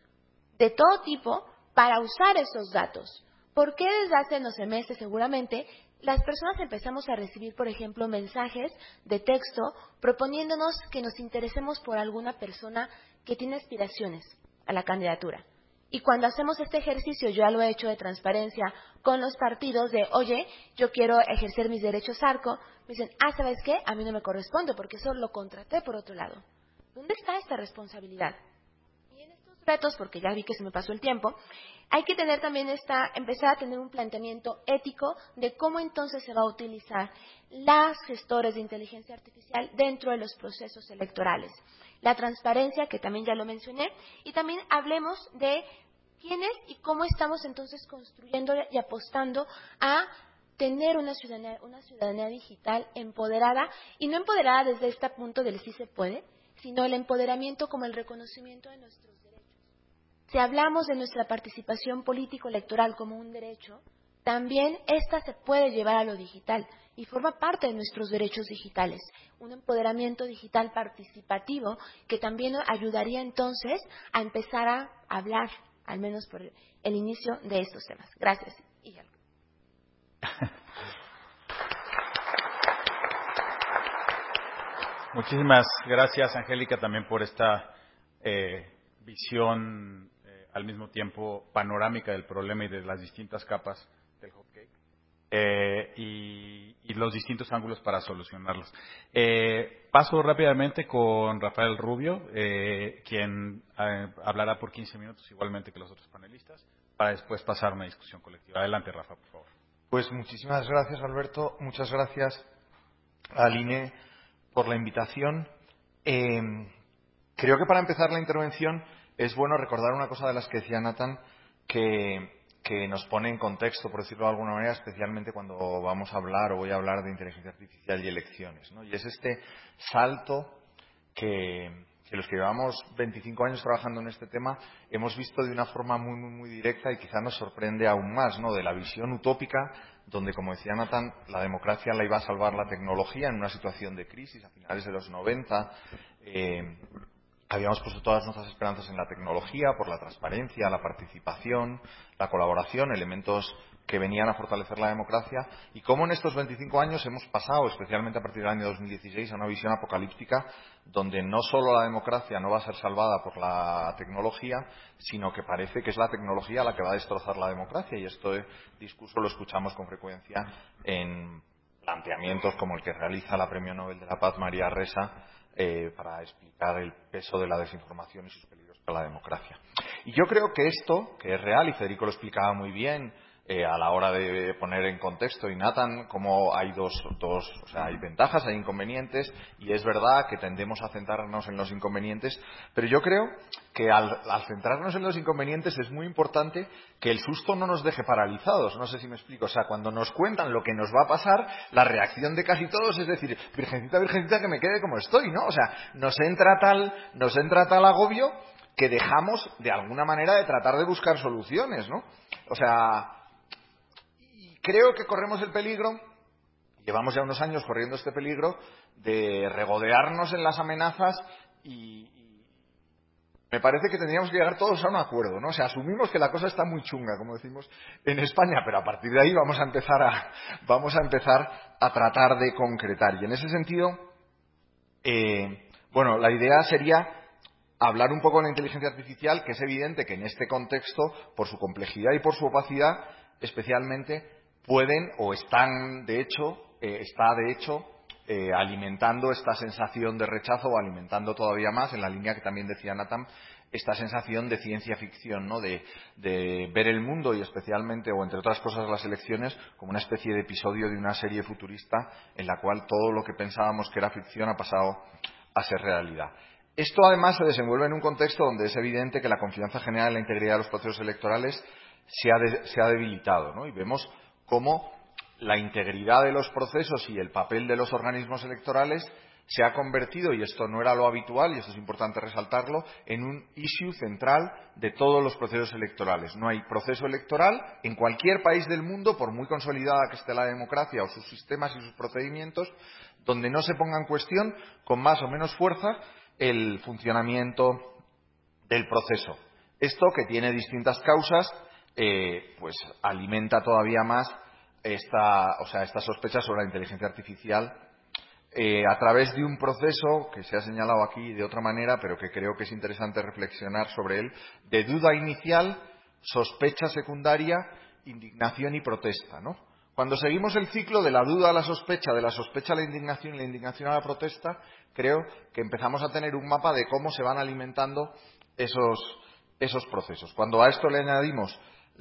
de todo tipo para usar esos datos. ¿Por qué desde hace no sé meses seguramente las personas empezamos a recibir, por ejemplo, mensajes de texto proponiéndonos que nos interesemos por alguna persona que tiene aspiraciones a la candidatura? Y cuando hacemos este ejercicio, yo ya lo he hecho de transparencia con los partidos de, oye, yo quiero ejercer mis derechos ARCO, me dicen, ah, ¿sabes qué? A mí no me corresponde porque eso lo contraté por otro lado. ¿Dónde está esta responsabilidad? Y en estos retos, porque ya vi que se me pasó el tiempo, hay que tener también esta, empezar a tener un planteamiento ético de cómo entonces se va a utilizar las gestores de inteligencia artificial dentro de los procesos electorales. La transparencia, que también ya lo mencioné, y también hablemos de quiénes y cómo estamos entonces construyendo y apostando a tener una ciudadanía, una ciudadanía digital empoderada, y no empoderada desde este punto del sí se puede, sino el empoderamiento como el reconocimiento de nuestros derechos. Si hablamos de nuestra participación político-electoral como un derecho, también esta se puede llevar a lo digital y forma parte de nuestros derechos digitales. Un empoderamiento digital participativo que también ayudaría entonces a empezar a hablar, al menos por el inicio de estos temas. Gracias. Y algo. Muchísimas gracias, Angélica, también por esta eh, visión eh, al mismo tiempo panorámica del problema y de las distintas capas del hot cake eh, y, y los distintos ángulos para solucionarlos. Eh, paso rápidamente con Rafael Rubio, eh, quien eh, hablará por quince minutos, igualmente que los otros panelistas, para después pasar a una discusión colectiva. Adelante, Rafa, por favor. Pues muchísimas gracias, Alberto. Muchas gracias al I N E por la invitación. Eh, creo que para empezar la intervención es bueno recordar una cosa de las que decía Nathan, que, que nos pone en contexto, por decirlo de alguna manera, especialmente cuando vamos a hablar o voy a hablar de inteligencia artificial y elecciones, ¿no? Y es este salto que, que los que llevamos veinticinco años trabajando en este tema hemos visto de una forma muy, muy, muy directa y quizá nos sorprende aún más, ¿no? De la visión utópica, donde, como decía Nathan, la democracia la iba a salvar la tecnología en una situación de crisis a finales de los noventa. Eh, habíamos puesto todas nuestras esperanzas en la tecnología, por la transparencia, la participación, la colaboración, elementos que venían a fortalecer la democracia, y cómo en estos veinticinco años hemos pasado, especialmente a partir del año dos mil dieciséis, a una visión apocalíptica donde no solo la democracia no va a ser salvada por la tecnología, sino que parece que es la tecnología la que va a destrozar la democracia, y este discurso lo escuchamos con frecuencia en planteamientos como el que realiza la Premio Nobel de la Paz María Ressa eh, para explicar el peso de la desinformación y sus peligros para la democracia. Y yo creo que esto, que es real, y Federico lo explicaba muy bien, Eh, a la hora de poner en contexto, y Nathan, como hay dos, dos, o sea, hay ventajas, hay inconvenientes, y es verdad que tendemos a centrarnos en los inconvenientes, pero yo creo que al, al centrarnos en los inconvenientes es muy importante que el susto no nos deje paralizados. No sé si me explico. O sea, cuando nos cuentan lo que nos va a pasar, la reacción de casi todos es decir, virgencita, virgencita, que me quede como estoy, ¿no? O sea, nos entra tal, nos entra tal agobio que dejamos, de alguna manera, de tratar de buscar soluciones, ¿no? O sea, creo que corremos el peligro, llevamos ya unos años corriendo este peligro, de regodearnos en las amenazas y, y me parece que tendríamos que llegar todos a un acuerdo, ¿no? O sea, asumimos que la cosa está muy chunga, como decimos en España, pero a partir de ahí vamos a empezar a, vamos a, empezar a tratar de concretar. Y en ese sentido, eh, bueno, la idea sería hablar un poco de la inteligencia artificial, que es evidente que en este contexto, por su complejidad y por su opacidad, especialmente, pueden o están, de hecho, eh, está de hecho eh, alimentando esta sensación de rechazo, o alimentando todavía más, en la línea que también decía Nathan, esta sensación de ciencia ficción, ¿no? De, de ver el mundo y especialmente, o entre otras cosas, las elecciones, como una especie de episodio de una serie futurista en la cual todo lo que pensábamos que era ficción ha pasado a ser realidad. Esto además se desenvuelve en un contexto donde es evidente que la confianza general en la integridad de los procesos electorales se ha, de, se ha debilitado, ¿no? Y vemos cómo la integridad de los procesos y el papel de los organismos electorales se ha convertido, y esto no era lo habitual, y esto es importante resaltarlo, en un issue central de todos los procesos electorales. No hay proceso electoral en cualquier país del mundo, por muy consolidada que esté la democracia o sus sistemas y sus procedimientos, donde no se ponga en cuestión, con más o menos fuerza, el funcionamiento del proceso. Esto, que tiene distintas causas, eh, pues alimenta todavía más esta, o sea, esta sospecha sobre la inteligencia artificial eh, a través de un proceso que se ha señalado aquí de otra manera, pero que creo que es interesante reflexionar sobre él, de duda inicial, sospecha secundaria, indignación y protesta, ¿no? Cuando seguimos el ciclo de la duda a la sospecha, de la sospecha a la indignación y la indignación a la protesta, creo que empezamos a tener un mapa de cómo se van alimentando esos esos procesos. Cuando a esto le añadimos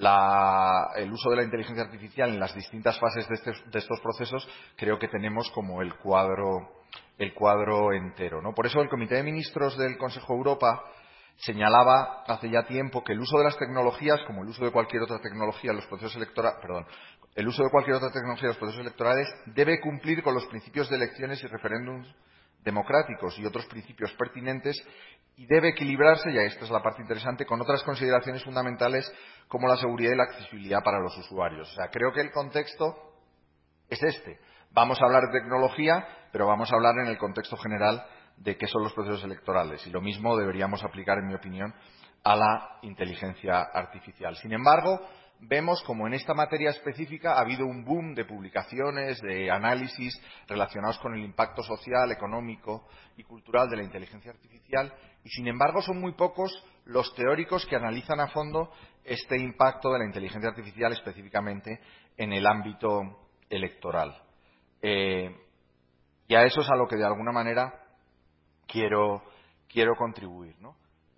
la, el uso de la inteligencia artificial en las distintas fases de, este, de estos procesos, creo que tenemos como el cuadro, el cuadro entero, ¿no? Por eso el Comité de Ministros del Consejo de Europa señalaba hace ya tiempo que el uso de las tecnologías, como el uso de cualquier otra tecnología en los procesos electorales, perdón, el uso de cualquier otra tecnología en los procesos electorales debe cumplir con los principios de elecciones y referéndums democráticos y otros principios pertinentes y debe equilibrarse, y esta es la parte interesante, con otras consideraciones fundamentales como la seguridad y la accesibilidad para los usuarios. O sea, creo que el contexto es este. Vamos a hablar de tecnología, pero vamos a hablar en el contexto general de qué son los procesos electorales. Y lo mismo deberíamos aplicar, en mi opinión, a la inteligencia artificial. Sin embargo, vemos como en esta materia específica ha habido un boom de publicaciones, de análisis relacionados con el impacto social, económico y cultural de la inteligencia artificial y, sin embargo, son muy pocos los teóricos que analizan a fondo este impacto de la inteligencia artificial específicamente en el ámbito electoral. Eh, y a eso es a lo que, de alguna manera, quiero, quiero contribuir, ¿no?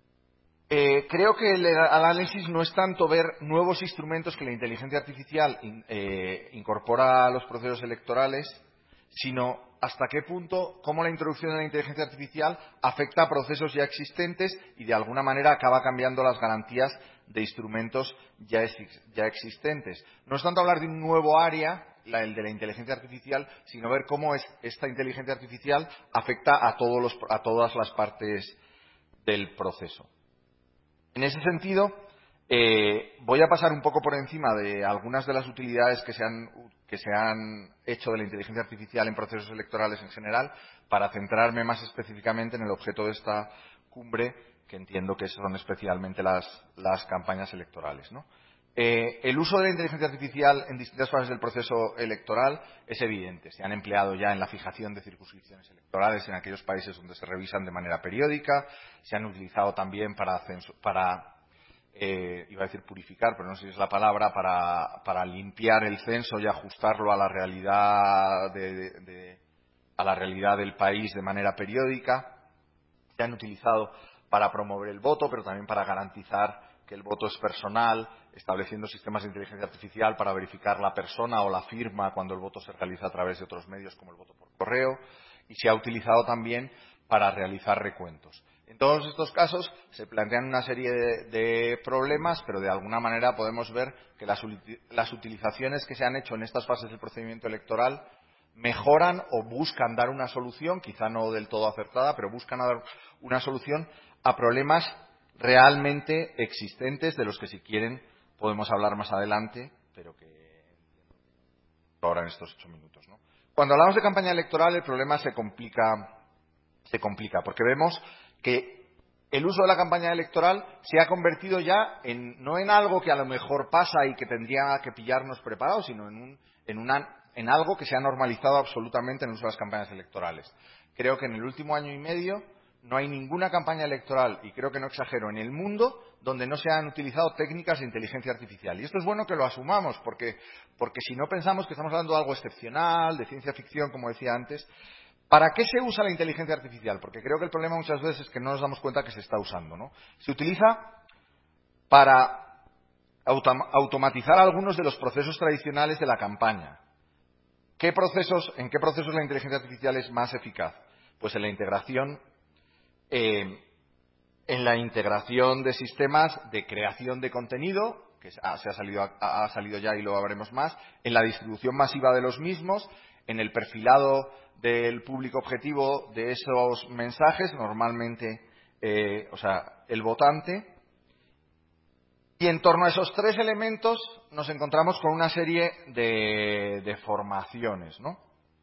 Eh, creo que el análisis no es tanto ver nuevos instrumentos que la inteligencia artificial in, eh, incorpora a los procesos electorales, sino hasta qué punto, cómo la introducción de la inteligencia artificial afecta a procesos ya existentes y de alguna manera acaba cambiando las garantías de instrumentos ya, ex, ya existentes. No es tanto hablar de un nuevo área, la, el de la inteligencia artificial, sino ver cómo es, esta inteligencia artificial afecta a, todos los, a todas las partes del proceso. En ese sentido, eh, voy a pasar un poco por encima de algunas de las utilidades que se, han, que se han hecho de la inteligencia artificial en procesos electorales en general, para centrarme más específicamente en el objeto de esta cumbre, que entiendo que son especialmente las, las campañas electorales, ¿no? Eh, el uso de la inteligencia artificial en distintas fases del proceso electoral es evidente. Se han empleado ya en la fijación de circunscripciones electorales en aquellos países donde se revisan de manera periódica. Se han utilizado también para, para eh, iba a decir purificar, pero no sé si es la palabra, para, para limpiar el censo y ajustarlo a la realidad de, de, de, a la realidad del país de manera periódica. Se han utilizado para promover el voto, pero también para garantizar que el voto es personal, estableciendo sistemas de inteligencia artificial para verificar la persona o la firma cuando el voto se realiza a través de otros medios como el voto por correo, y se ha utilizado también para realizar recuentos. En todos estos casos se plantean una serie de, de problemas, pero de alguna manera podemos ver que las, las utilizaciones que se han hecho en estas fases del procedimiento electoral mejoran o buscan dar una solución, quizá no del todo acertada, pero buscan dar una solución a problemas realmente existentes, de los que si quieren podemos hablar más adelante, pero que ahora en estos ocho minutos, ¿no? Cuando hablamos de campaña electoral el problema se complica, se complica, porque vemos que el uso de la campaña electoral se ha convertido ya en, no en algo que a lo mejor pasa y que tendría que pillarnos preparados, sino en, un, en, una, en algo que se ha normalizado absolutamente en el uso de las campañas electorales. Creo que en el último año y medio no hay ninguna campaña electoral, y creo que no exagero, en el mundo donde no se han utilizado técnicas de inteligencia artificial. Y esto es bueno que lo asumamos, porque, porque si no pensamos que estamos hablando de algo excepcional, de ciencia ficción, como decía antes. ¿Para qué se usa la inteligencia artificial? Porque creo que el problema muchas veces es que no nos damos cuenta que se está usando, ¿no? Se utiliza para autom- automatizar algunos de los procesos tradicionales de la campaña. ¿Qué procesos, ¿En qué procesos la inteligencia artificial es más eficaz? Pues en la integración Eh, en la integración de sistemas de creación de contenido, que se ha, salido, ha, ha salido ya y lo veremos más, en la distribución masiva de los mismos, en el perfilado del público objetivo de esos mensajes, normalmente, eh, o sea, el votante. Y en torno a esos tres elementos nos encontramos con una serie de, de formaciones, ¿no?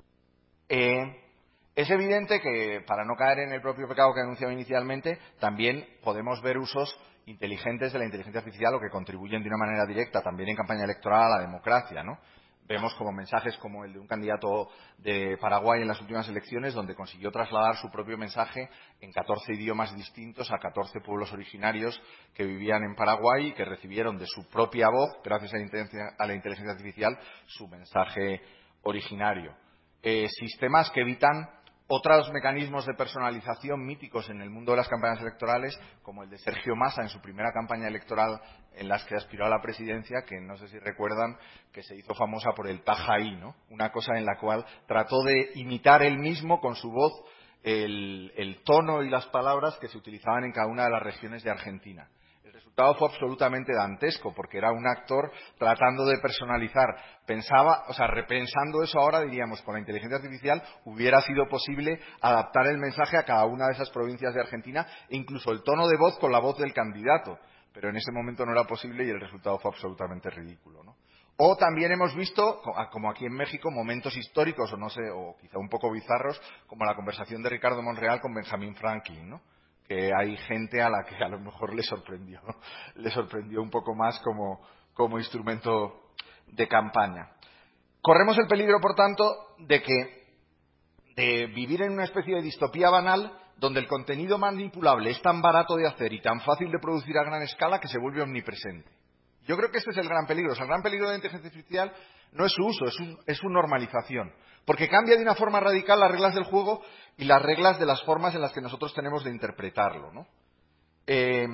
Eh, Es evidente que, para no caer en el propio pecado que anunciaba inicialmente, también podemos ver usos inteligentes de la inteligencia artificial o que contribuyen de una manera directa también en campaña electoral a la democracia, ¿no? Vemos como mensajes como el de un candidato de Paraguay en las últimas elecciones, donde consiguió trasladar su propio mensaje en catorce idiomas distintos a catorce pueblos originarios que vivían en Paraguay y que recibieron de su propia voz, gracias a la inteligencia, a la inteligencia artificial, su mensaje originario. Eh, sistemas que evitan otros mecanismos de personalización míticos en el mundo de las campañas electorales, como el de Sergio Massa en su primera campaña electoral en las que aspiró a la presidencia, que no sé si recuerdan que se hizo famosa por el Tajaí, ¿no? Una cosa en la cual trató de imitar él mismo con su voz el, el tono y las palabras que se utilizaban en cada una de las regiones de Argentina. El resultado fue absolutamente dantesco, porque era un actor tratando de personalizar. Pensaba, o sea, repensando eso ahora, diríamos, con la inteligencia artificial hubiera sido posible adaptar el mensaje a cada una de esas provincias de Argentina, e incluso el tono de voz con la voz del candidato. Pero en ese momento no era posible y el resultado fue absolutamente ridículo, ¿no? O también hemos visto, como aquí en México, momentos históricos, o no sé, o quizá un poco bizarros, como la conversación de Ricardo Monreal con Benjamín Franklin, ¿no? Que hay gente a la que a lo mejor le sorprendió, le sorprendió un poco más como, como instrumento de campaña. Corremos el peligro, por tanto, de que de vivir en una especie de distopía banal donde el contenido manipulable es tan barato de hacer y tan fácil de producir a gran escala que se vuelve omnipresente. Yo creo que este es el gran peligro. O sea, el gran peligro de la inteligencia artificial no es su uso, es su, es su normalización. Porque cambia de una forma radical las reglas del juego y las reglas de las formas en las que nosotros tenemos de interpretarlo, ¿no? Eh,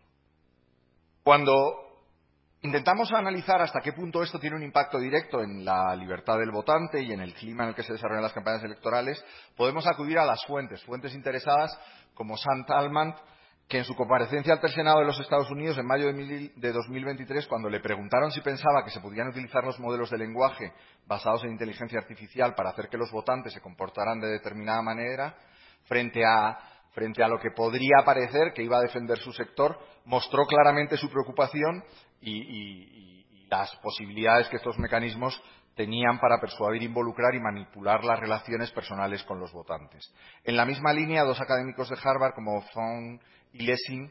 cuando intentamos analizar hasta qué punto esto tiene un impacto directo en la libertad del votante y en el clima en el que se desarrollan las campañas electorales, podemos acudir a las fuentes, fuentes interesadas como Sant Almant, que en su comparecencia ante el Senado de los Estados Unidos en mayo de dos mil veintitrés, cuando le preguntaron si pensaba que se podían utilizar los modelos de lenguaje basados en inteligencia artificial para hacer que los votantes se comportaran de determinada manera, frente a, frente a lo que podría parecer que iba a defender su sector, mostró claramente su preocupación y, y, y las posibilidades que estos mecanismos tenían para persuadir, involucrar y manipular las relaciones personales con los votantes. En la misma línea, dos académicos de Harvard, como Fong y Lessing,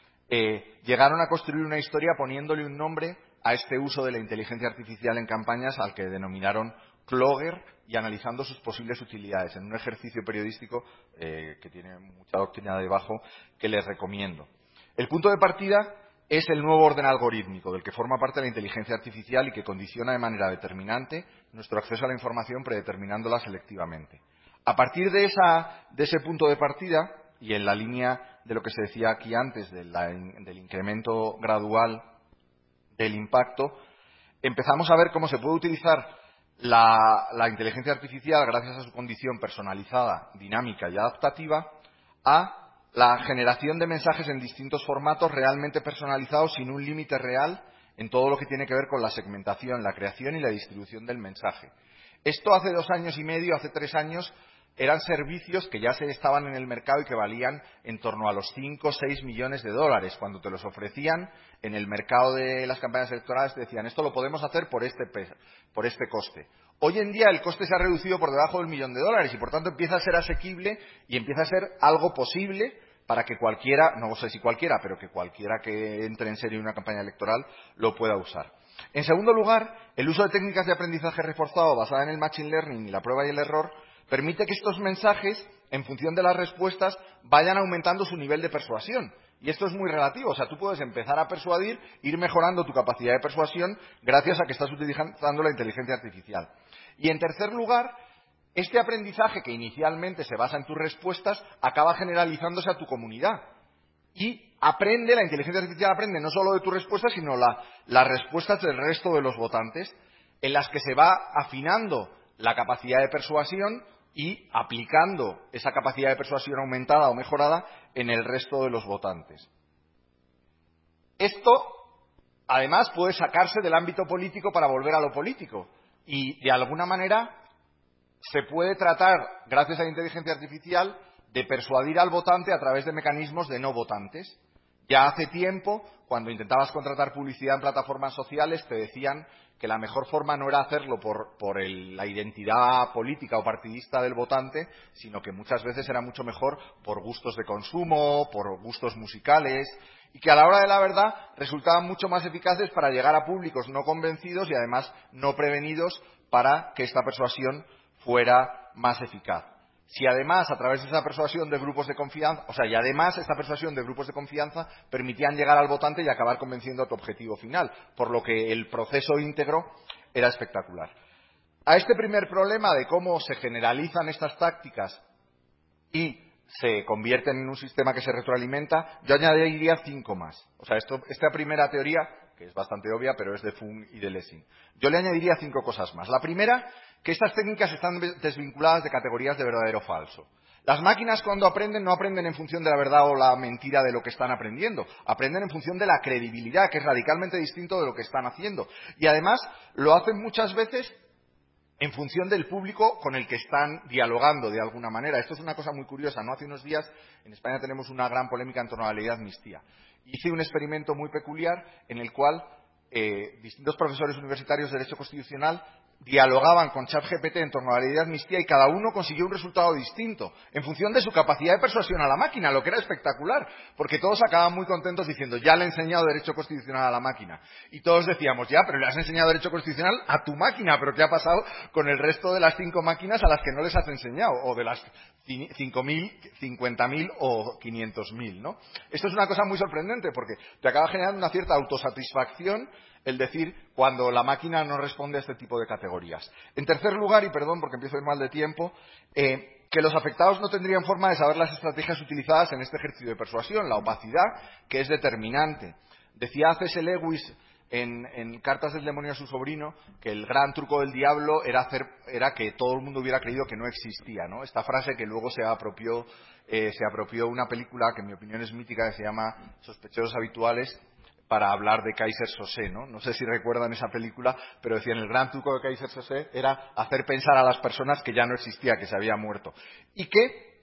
eh, llegaron a construir una historia poniéndole un nombre a este uso de la inteligencia artificial en campañas, al que denominaron Clogger, y analizando sus posibles utilidades en un ejercicio periodístico eh, que tiene mucha doctrina debajo, que les recomiendo. El punto de partida es el nuevo orden algorítmico del que forma parte la inteligencia artificial y que condiciona de manera determinante nuestro acceso a la información, predeterminándola selectivamente. A partir de, esa, de ese punto de partida, y en la línea de lo que se decía aquí antes, de la, del incremento gradual del impacto, empezamos a ver cómo se puede utilizar la, la inteligencia artificial, gracias a su condición personalizada, dinámica y adaptativa, a la generación de mensajes en distintos formatos realmente personalizados, sin un límite real en todo lo que tiene que ver con la segmentación, la creación y la distribución del mensaje. Esto hace dos años y medio, hace tres años, eran servicios que ya se estaban en el mercado y que valían en torno a los cinco o seis millones de dólares. Cuando te los ofrecían en el mercado de las campañas electorales, te decían, esto lo podemos hacer por este, por este coste. Hoy en día el coste se ha reducido por debajo del millón de dólares y, por tanto, empieza a ser asequible y empieza a ser algo posible para que cualquiera, no sé si cualquiera, pero que cualquiera que entre en serio en una campaña electoral lo pueda usar. En segundo lugar, el uso de técnicas de aprendizaje reforzado basada en el machine learning y la prueba y el error permite que estos mensajes, en función de las respuestas, vayan aumentando su nivel de persuasión. Y esto es muy relativo. O sea, tú puedes empezar a persuadir, ir mejorando tu capacidad de persuasión gracias a que estás utilizando la inteligencia artificial. Y en tercer lugar, este aprendizaje, que inicialmente se basa en tus respuestas, acaba generalizándose a tu comunidad. Y aprende, la inteligencia artificial aprende no solo de tus respuestas, sino la, las respuestas del resto de los votantes, en las que se va afinando la capacidad de persuasión y aplicando esa capacidad de persuasión aumentada o mejorada en el resto de los votantes. Esto, además, puede sacarse del ámbito político para volver a lo político. Y, de alguna manera, se puede tratar, gracias a la inteligencia artificial, de persuadir al votante a través de mecanismos de no votantes. Ya hace tiempo, cuando intentabas contratar publicidad en plataformas sociales, te decían que la mejor forma no era hacerlo por, por el, la identidad política o partidista del votante, sino que muchas veces era mucho mejor por gustos de consumo, por gustos musicales, y que a la hora de la verdad resultaban mucho más eficaces para llegar a públicos no convencidos y además no prevenidos, para que esta persuasión fuera más eficaz. Si además, a través de esa persuasión de grupos de confianza, o sea, y además esta persuasión de grupos de confianza permitían llegar al votante y acabar convenciendo a tu objetivo final, por lo que el proceso íntegro era espectacular. A este primer problema de cómo se generalizan estas tácticas y se convierten en un sistema que se retroalimenta, yo añadiría cinco más. O sea, esto, esta primera teoría, que es bastante obvia, pero es de Fung y de Lessing. Yo le añadiría cinco cosas más. La primera, que estas técnicas están desvinculadas de categorías de verdadero o falso. Las máquinas cuando aprenden no aprenden en función de la verdad o la mentira de lo que están aprendiendo, aprenden en función de la credibilidad, que es radicalmente distinto de lo que están haciendo. Y además lo hacen muchas veces en función del público con el que están dialogando de alguna manera. Esto es una cosa muy curiosa, ¿no? Hace unos días en España tenemos una gran polémica en torno a la ley de amnistía. Hice un experimento muy peculiar en el cual eh, distintos profesores universitarios de Derecho Constitucional dialogaban con ChatGPT en torno a la ley de amnistía y cada uno consiguió un resultado distinto en función de su capacidad de persuasión a la máquina, lo que era espectacular, porque todos acababan muy contentos diciendo ya le he enseñado Derecho Constitucional a la máquina. Y todos decíamos, ya, pero le has enseñado Derecho Constitucional a tu máquina, pero ¿qué ha pasado con el resto de las cinco máquinas a las que no les has enseñado? O de las cinco mil, cincuenta mil o quinientos mil, ¿no? Esto es una cosa muy sorprendente porque te acaba generando una cierta autosatisfacción el decir cuando la máquina no responde a este tipo de categorías. En tercer lugar, y perdón porque empiezo a ir mal de tiempo, eh, que los afectados no tendrían forma de saber las estrategias utilizadas en este ejercicio de persuasión, la opacidad, que es determinante. Decía C S Lewis en, en Cartas del demonio a su sobrino que el gran truco del diablo era, hacer, era que todo el mundo hubiera creído que no existía, ¿no? Esta frase que luego se apropió, eh, se apropió una película que en mi opinión es mítica, que se llama Sospechosos Habituales, para hablar de Kaiser Sosé, ¿no? No sé si recuerdan esa película, pero decían el gran truco de Kaiser Sosé era hacer pensar a las personas que ya no existía, que se había muerto. Y que,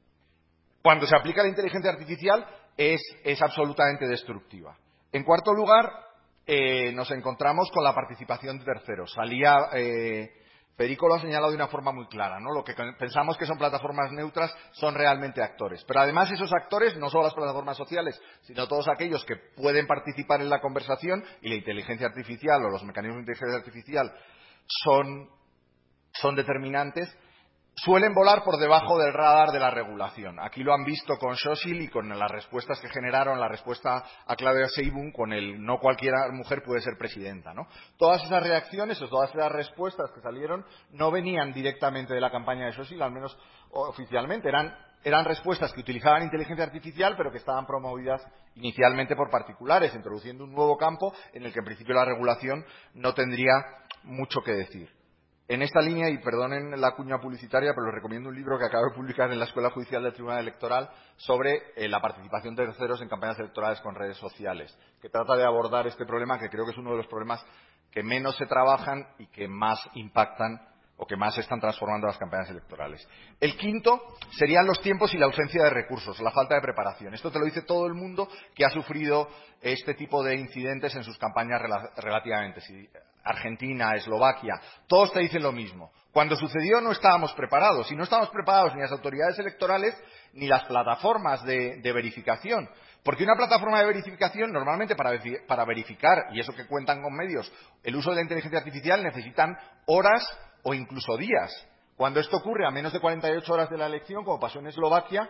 cuando se aplica la inteligencia artificial, es, es absolutamente destructiva. En cuarto lugar, eh, nos encontramos con la participación de terceros. Salía... Eh, Federico lo ha señalado de una forma muy clara, ¿no? Lo que pensamos que son plataformas neutras son realmente actores. Pero además esos actores, no solo las plataformas sociales, sino todos aquellos que pueden participar en la conversación, y la inteligencia artificial o los mecanismos de inteligencia artificial son, son determinantes, suelen volar por debajo del radar de la regulación. Aquí lo han visto con Schosil y con las respuestas que generaron, la respuesta a Claudia Sheinbaum con el no cualquier mujer puede ser presidenta, ¿no? Todas esas reacciones o todas esas respuestas que salieron no venían directamente de la campaña de Schosil, al menos oficialmente. Eran, eran respuestas que utilizaban inteligencia artificial, pero que estaban promovidas inicialmente por particulares, introduciendo un nuevo campo en el que en principio la regulación no tendría mucho que decir. En esta línea, y perdonen la cuña publicitaria, pero les recomiendo un libro que acabo de publicar en la Escuela Judicial del Tribunal Electoral sobre eh, la participación de terceros en campañas electorales con redes sociales, que trata de abordar este problema, que creo que es uno de los problemas que menos se trabajan y que más impactan o que más están transformando las campañas electorales. El quinto serían los tiempos y la ausencia de recursos, la falta de preparación. Esto te lo dice todo el mundo que ha sufrido este tipo de incidentes en sus campañas rel- relativamente. Si Argentina, Eslovaquia, todos te dicen lo mismo. Cuando sucedió no estábamos preparados, y no estábamos preparados ni las autoridades electorales ni las plataformas de, de verificación. Porque una plataforma de verificación, normalmente para, para verificar, y eso que cuentan con medios, el uso de la inteligencia artificial necesitan horas o incluso días. Cuando esto ocurre a menos de cuarenta y ocho horas de la elección, como pasó en Eslovaquia,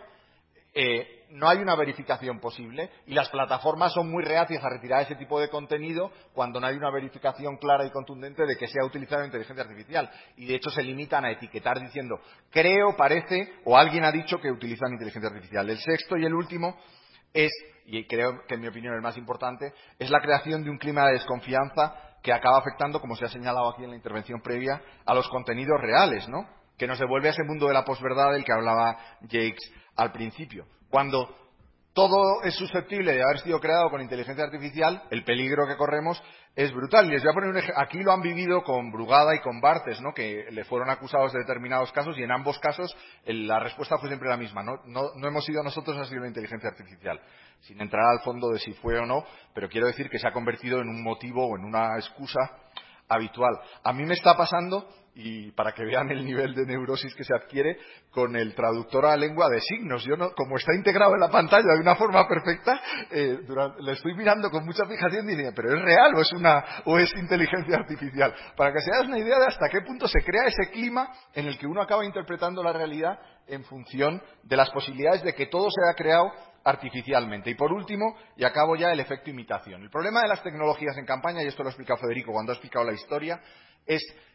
eh, no hay una verificación posible y las plataformas son muy reacias a retirar ese tipo de contenido cuando no hay una verificación clara y contundente de que se ha utilizado inteligencia artificial. Y de hecho se limitan a etiquetar diciendo creo, parece o alguien ha dicho que utilizan inteligencia artificial. El sexto y el último es, y creo que en mi opinión el más importante, es la creación de un clima de desconfianza que acaba afectando, como se ha señalado aquí en la intervención previa, a los contenidos reales, ¿no? Que nos devuelve a ese mundo de la posverdad del que hablaba Jakes al principio. Cuando todo es susceptible de haber sido creado con inteligencia artificial, el peligro que corremos es brutal. Y les voy a poner un ejemplo. Aquí lo han vivido con Brugada y con Barthes, ¿no? Que le fueron acusados de determinados casos y en ambos casos la respuesta fue siempre la misma. No, no, no hemos sido nosotros, ha sido la inteligencia artificial. Sin entrar al fondo de si fue o no, pero quiero decir que se ha convertido en un motivo o en una excusa habitual. A mí me está pasando, y para que vean el nivel de neurosis que se adquiere, con el traductor a lengua de signos. Yo no, como está integrado en la pantalla de una forma perfecta, eh, durante, le estoy mirando con mucha fijación y digo, ¿pero es real o es una o es inteligencia artificial? Para que se hagas una idea de hasta qué punto se crea ese clima en el que uno acaba interpretando la realidad en función de las posibilidades de que todo sea creado artificialmente. Y por último, y acabo ya, el efecto imitación. El problema de las tecnologías en campaña, y esto lo ha explicado Federico cuando ha explicado la historia, es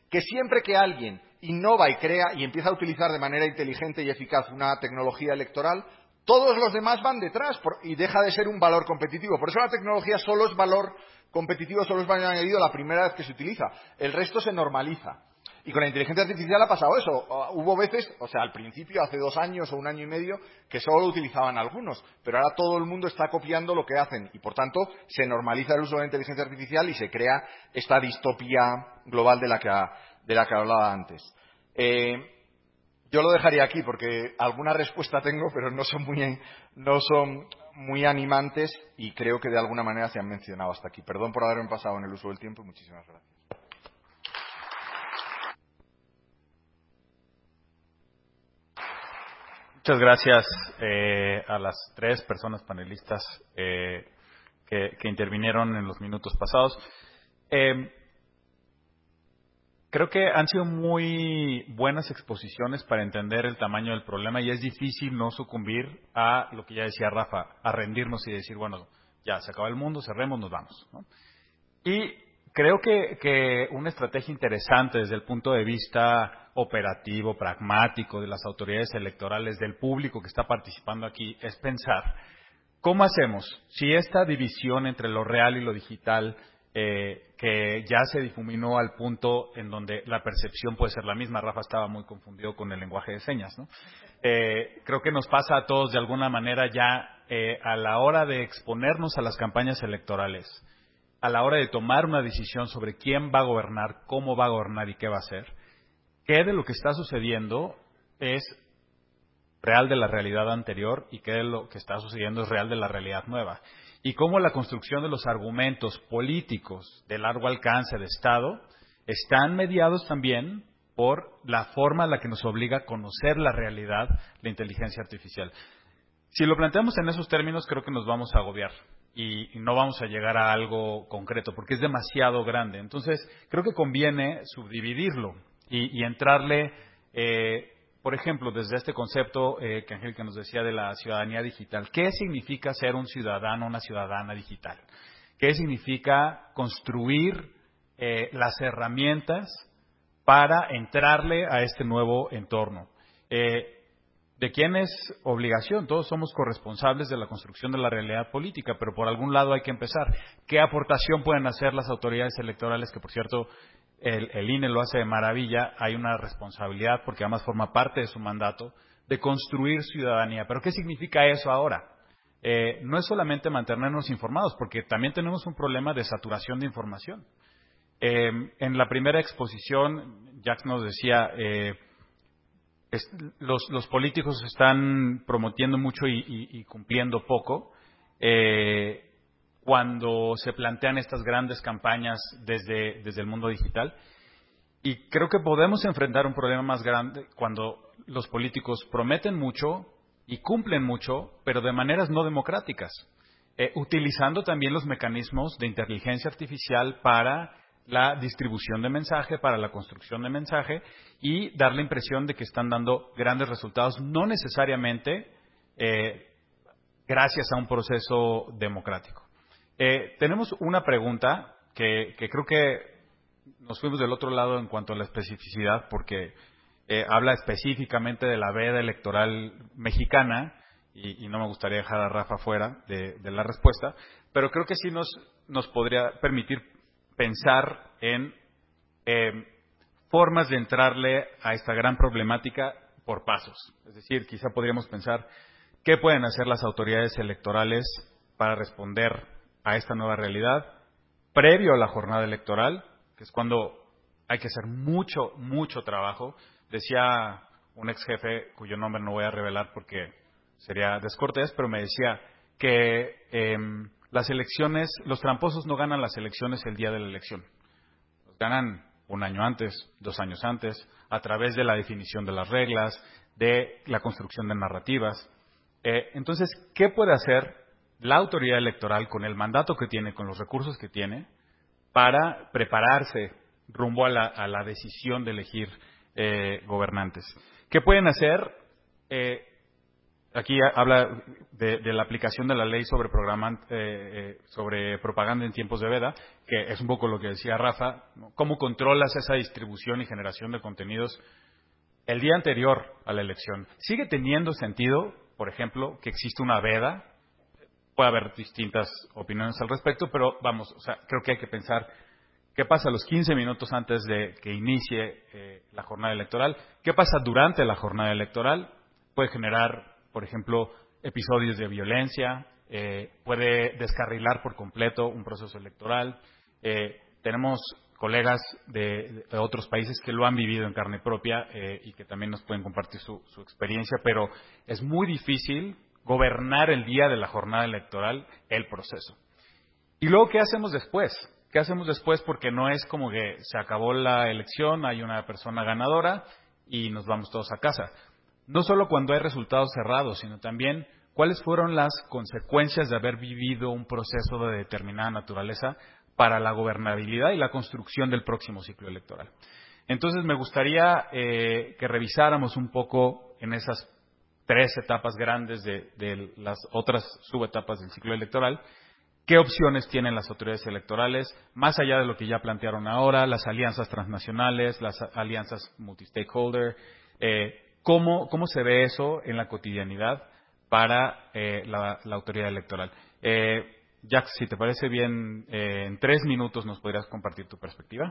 que siempre que alguien innova y crea y empieza a utilizar de manera inteligente y eficaz una tecnología electoral, todos los demás van detrás por, y deja de ser un valor competitivo. Por eso la tecnología solo es valor competitivo, solo es valor añadido la primera vez que se utiliza. El resto se normaliza. Y con la inteligencia artificial ha pasado eso. Hubo veces, o sea, al principio, hace dos años o un año y medio, que solo lo utilizaban algunos, pero ahora todo el mundo está copiando lo que hacen y, por tanto, se normaliza el uso de la inteligencia artificial y se crea esta distopía global de la que, de la que hablaba antes. Eh, yo lo dejaría aquí porque alguna respuesta tengo, pero no son muy, no son muy animantes y creo que de alguna manera se han mencionado hasta aquí. Perdón por haberme pasado en el uso del tiempo y muchísimas gracias. Muchas gracias eh, a las tres personas panelistas eh, que, que intervinieron en los minutos pasados. Eh, creo que han sido muy buenas exposiciones para entender el tamaño del problema y es difícil no sucumbir a lo que ya decía Rafa, a rendirnos y decir, bueno, ya se acaba el mundo, cerremos, nos vamos, ¿no? Y creo que, que una estrategia interesante desde el punto de vista operativo, pragmático de las autoridades electorales, del público que está participando aquí, es pensar cómo hacemos si esta división entre lo real y lo digital, eh, que ya se difuminó al punto en donde la percepción puede ser la misma. Rafa estaba muy confundido con el lenguaje de señas, ¿no? Eh, creo que nos pasa a todos de alguna manera ya eh, a la hora de exponernos a las campañas electorales, a la hora de tomar una decisión sobre quién va a gobernar, cómo va a gobernar y qué va a hacer, qué de lo que está sucediendo es real de la realidad anterior y qué de lo que está sucediendo es real de la realidad nueva. Y cómo la construcción de los argumentos políticos de largo alcance de Estado están mediados también por la forma en la que nos obliga a conocer la realidad la inteligencia artificial. Si lo planteamos en esos términos, creo que nos vamos a agobiar. Y no vamos a llegar a algo concreto, porque es demasiado grande. Entonces, creo que conviene subdividirlo y, y entrarle, eh, por ejemplo, desde este concepto eh, que Angélica nos decía de la ciudadanía digital. ¿Qué significa ser un ciudadano o una ciudadana digital? ¿Qué significa construir eh, las herramientas para entrarle a este nuevo entorno? Eh, ¿De quién es obligación? Todos somos corresponsables de la construcción de la realidad política, pero por algún lado hay que empezar. ¿Qué aportación pueden hacer las autoridades electorales? Que, por cierto, el, el I N E lo hace de maravilla. Hay una responsabilidad, porque además forma parte de su mandato, de construir ciudadanía. ¿Pero qué significa eso ahora? Eh, no es solamente mantenernos informados, porque también tenemos un problema de saturación de información. Eh, en la primera exposición, Jax nos decía... Eh, Es, los, los políticos están prometiendo mucho y, y, y cumpliendo poco eh, cuando se plantean estas grandes campañas desde, desde el mundo digital. Y creo que podemos enfrentar un problema más grande cuando los políticos prometen mucho y cumplen mucho, pero de maneras no democráticas, eh, utilizando también los mecanismos de inteligencia artificial para la distribución de mensaje, para la construcción de mensaje y dar la impresión de que están dando grandes resultados, no necesariamente eh, gracias a un proceso democrático. Eh, tenemos una pregunta que, que creo que nos fuimos del otro lado en cuanto a la especificidad, porque eh, habla específicamente de la veda electoral mexicana y, y no me gustaría dejar a Rafa fuera de, de la respuesta, pero creo que sí nos, nos podría permitir pensar en eh, formas de entrarle a esta gran problemática por pasos. Es decir, quizá podríamos pensar qué pueden hacer las autoridades electorales para responder a esta nueva realidad previo a la jornada electoral, que es cuando hay que hacer mucho, mucho trabajo. Decía un ex jefe, cuyo nombre no voy a revelar porque sería descortés, pero me decía que eh, las elecciones, los tramposos no ganan las elecciones el día de la elección. Los ganan un año antes, dos años antes, a través de la definición de las reglas, de la construcción de narrativas. Eh, entonces, ¿qué puede hacer la autoridad electoral con el mandato que tiene, con los recursos que tiene, para prepararse rumbo a la, a la decisión de elegir eh, gobernantes? ¿Qué pueden hacer? Eh, aquí habla de, de la aplicación de la ley sobre, programan, eh, eh, sobre propaganda en tiempos de veda, que es un poco lo que decía Rafa, ¿no? ¿Cómo controlas esa distribución y generación de contenidos el día anterior a la elección? ¿Sigue teniendo sentido, por ejemplo, que existe una veda? Puede haber distintas opiniones al respecto, pero vamos, o sea, creo que hay que pensar qué pasa los quince minutos antes de que inicie eh, la jornada electoral, qué pasa durante la jornada electoral. Puede generar, por ejemplo, episodios de violencia, eh, puede descarrilar por completo un proceso electoral. Eh, tenemos colegas de, de otros países que lo han vivido en carne propia eh, y que también nos pueden compartir su, su experiencia, pero es muy difícil gobernar el día de la jornada electoral el proceso. Y luego, ¿qué hacemos después? ¿Qué hacemos después? Porque no es como que se acabó la elección, hay una persona ganadora y nos vamos todos a casa. No solo cuando hay resultados cerrados, sino también cuáles fueron las consecuencias de haber vivido un proceso de determinada naturaleza para la gobernabilidad y la construcción del próximo ciclo electoral. Entonces, me gustaría eh, que revisáramos un poco en esas tres etapas grandes de, de las otras subetapas del ciclo electoral, qué opciones tienen las autoridades electorales, más allá de lo que ya plantearon ahora, las alianzas transnacionales, las alianzas multi-stakeholder, eh, cómo, cómo se ve eso en la cotidianidad para eh, la, la autoridad electoral. Eh, Jack, si te parece bien, eh, en tres minutos nos podrías compartir tu perspectiva.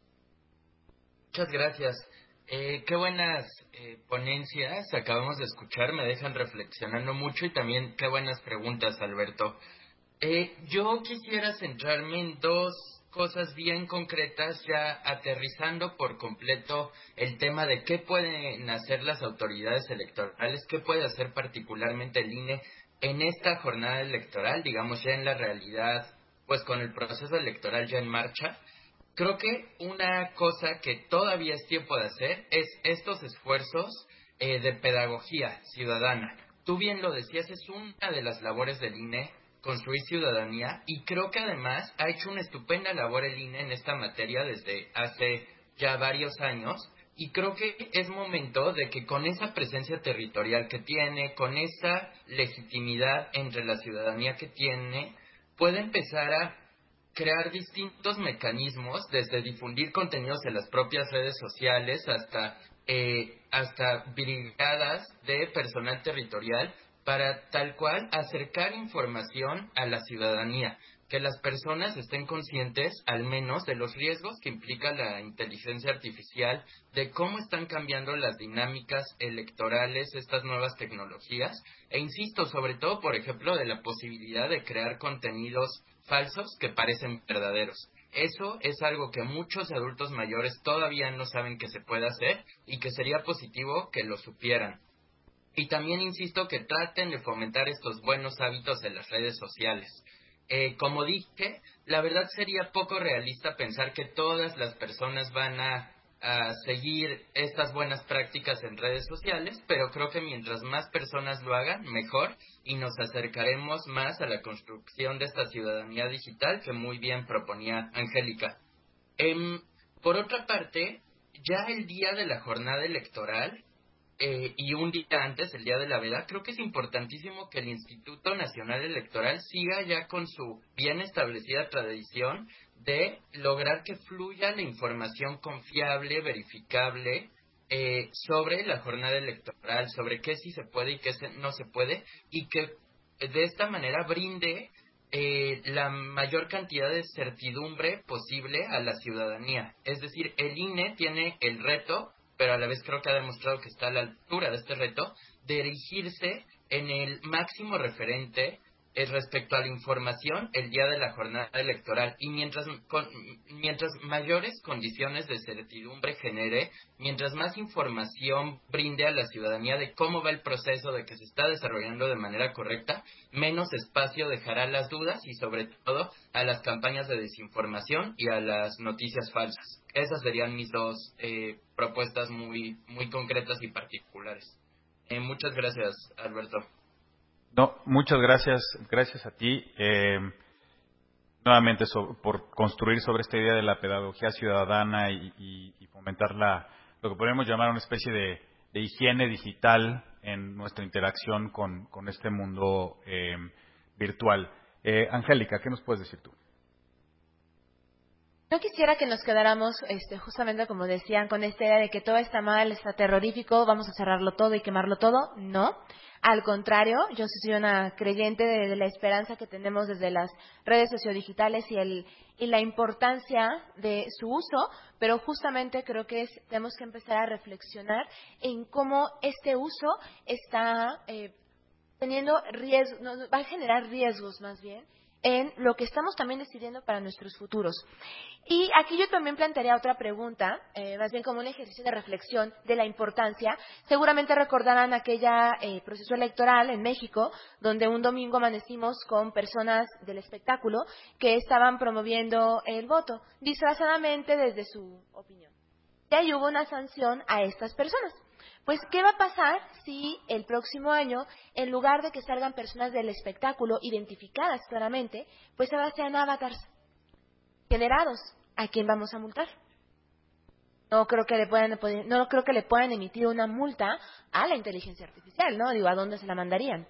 Muchas gracias. Eh, qué buenas eh, ponencias acabamos de escuchar, me dejan reflexionando mucho y también qué buenas preguntas, Alberto. Eh, yo quisiera centrarme en dos cosas bien concretas, ya aterrizando por completo el tema de qué pueden hacer las autoridades electorales, qué puede hacer particularmente el I N E en esta jornada electoral, digamos ya en la realidad, pues con el proceso electoral ya en marcha. Creo que una cosa que todavía es tiempo de hacer es estos esfuerzos eh, de pedagogía ciudadana. Tú bien lo decías, es una de las labores del I N E, construir ciudadanía, y creo que además ha hecho una estupenda labor el I N E en esta materia desde hace ya varios años, y creo que es momento de que con esa presencia territorial que tiene, con esa legitimidad entre la ciudadanía que tiene, pueda empezar a crear distintos mecanismos, desde difundir contenidos en las propias redes sociales hasta, eh, hasta brigadas de personal territorial, para tal cual acercar información a la ciudadanía, que las personas estén conscientes al menos de los riesgos que implica la inteligencia artificial, de cómo están cambiando las dinámicas electorales estas nuevas tecnologías, e insisto, sobre todo, por ejemplo, de la posibilidad de crear contenidos falsos que parecen verdaderos. Eso es algo que muchos adultos mayores todavía no saben que se puede hacer y que sería positivo que lo supieran. Y también insisto que traten de fomentar estos buenos hábitos en las redes sociales. Eh, como dije, la verdad sería poco realista pensar que todas las personas van a, a seguir estas buenas prácticas en redes sociales, pero creo que mientras más personas lo hagan, mejor, y nos acercaremos más a la construcción de esta ciudadanía digital que muy bien proponía Angélica. Eh, por otra parte, ya el día de la jornada electoral, Eh, y un día antes, el día de la veda, creo que es importantísimo que el Instituto Nacional Electoral siga ya con su bien establecida tradición de lograr que fluya la información confiable, verificable, eh, sobre la jornada electoral, sobre qué sí se puede y qué se, no se puede, y que de esta manera brinde eh, la mayor cantidad de certidumbre posible a la ciudadanía. Es decir, el I N E tiene el reto, pero a la vez creo que ha demostrado que está a la altura de este reto, de erigirse en el máximo referente eh, respecto a la información el día de la jornada electoral. Y mientras, con, mientras mayores condiciones de certidumbre genere, mientras más información brinde a la ciudadanía de cómo va el proceso, de que se está desarrollando de manera correcta, menos espacio dejará a las dudas y sobre todo a las campañas de desinformación y a las noticias falsas. Esas serían mis dos eh, propuestas muy, muy concretas y particulares. Eh, muchas gracias, Alberto. No, muchas gracias, gracias a ti. Eh, nuevamente so, por construir sobre esta idea de la pedagogía ciudadana y, y, y fomentar la, lo que podemos llamar una especie de, de higiene digital en nuestra interacción con, con este mundo eh, virtual. Eh, Angélica, ¿qué nos puedes decir tú? No quisiera que nos quedáramos, este, justamente como decían, con esta idea de que todo está mal, está terrorífico, vamos a cerrarlo todo y quemarlo todo. No. Al contrario, yo soy una creyente de, de la esperanza que tenemos desde las redes sociodigitales y, el, y la importancia de su uso, pero justamente creo que es, tenemos que empezar a reflexionar en cómo este uso está eh, teniendo riesgos, no, va a generar riesgos más bien, en lo que estamos también decidiendo para nuestros futuros. Y aquí yo también plantearía otra pregunta, eh, más bien como un ejercicio de reflexión de la importancia. Seguramente recordarán aquella eh, proceso electoral en México, donde un domingo amanecimos con personas del espectáculo que estaban promoviendo el voto, disfrazadamente desde su opinión. Y ahí hubo una sanción a estas personas. Pues, ¿qué va a pasar si el próximo año, en lugar de que salgan personas del espectáculo identificadas claramente, pues ahora sean avatars generados? ¿A quién vamos a multar? No creo que le puedan, no creo que le puedan emitir una multa a la inteligencia artificial, ¿no? Digo, ¿a dónde se la mandarían?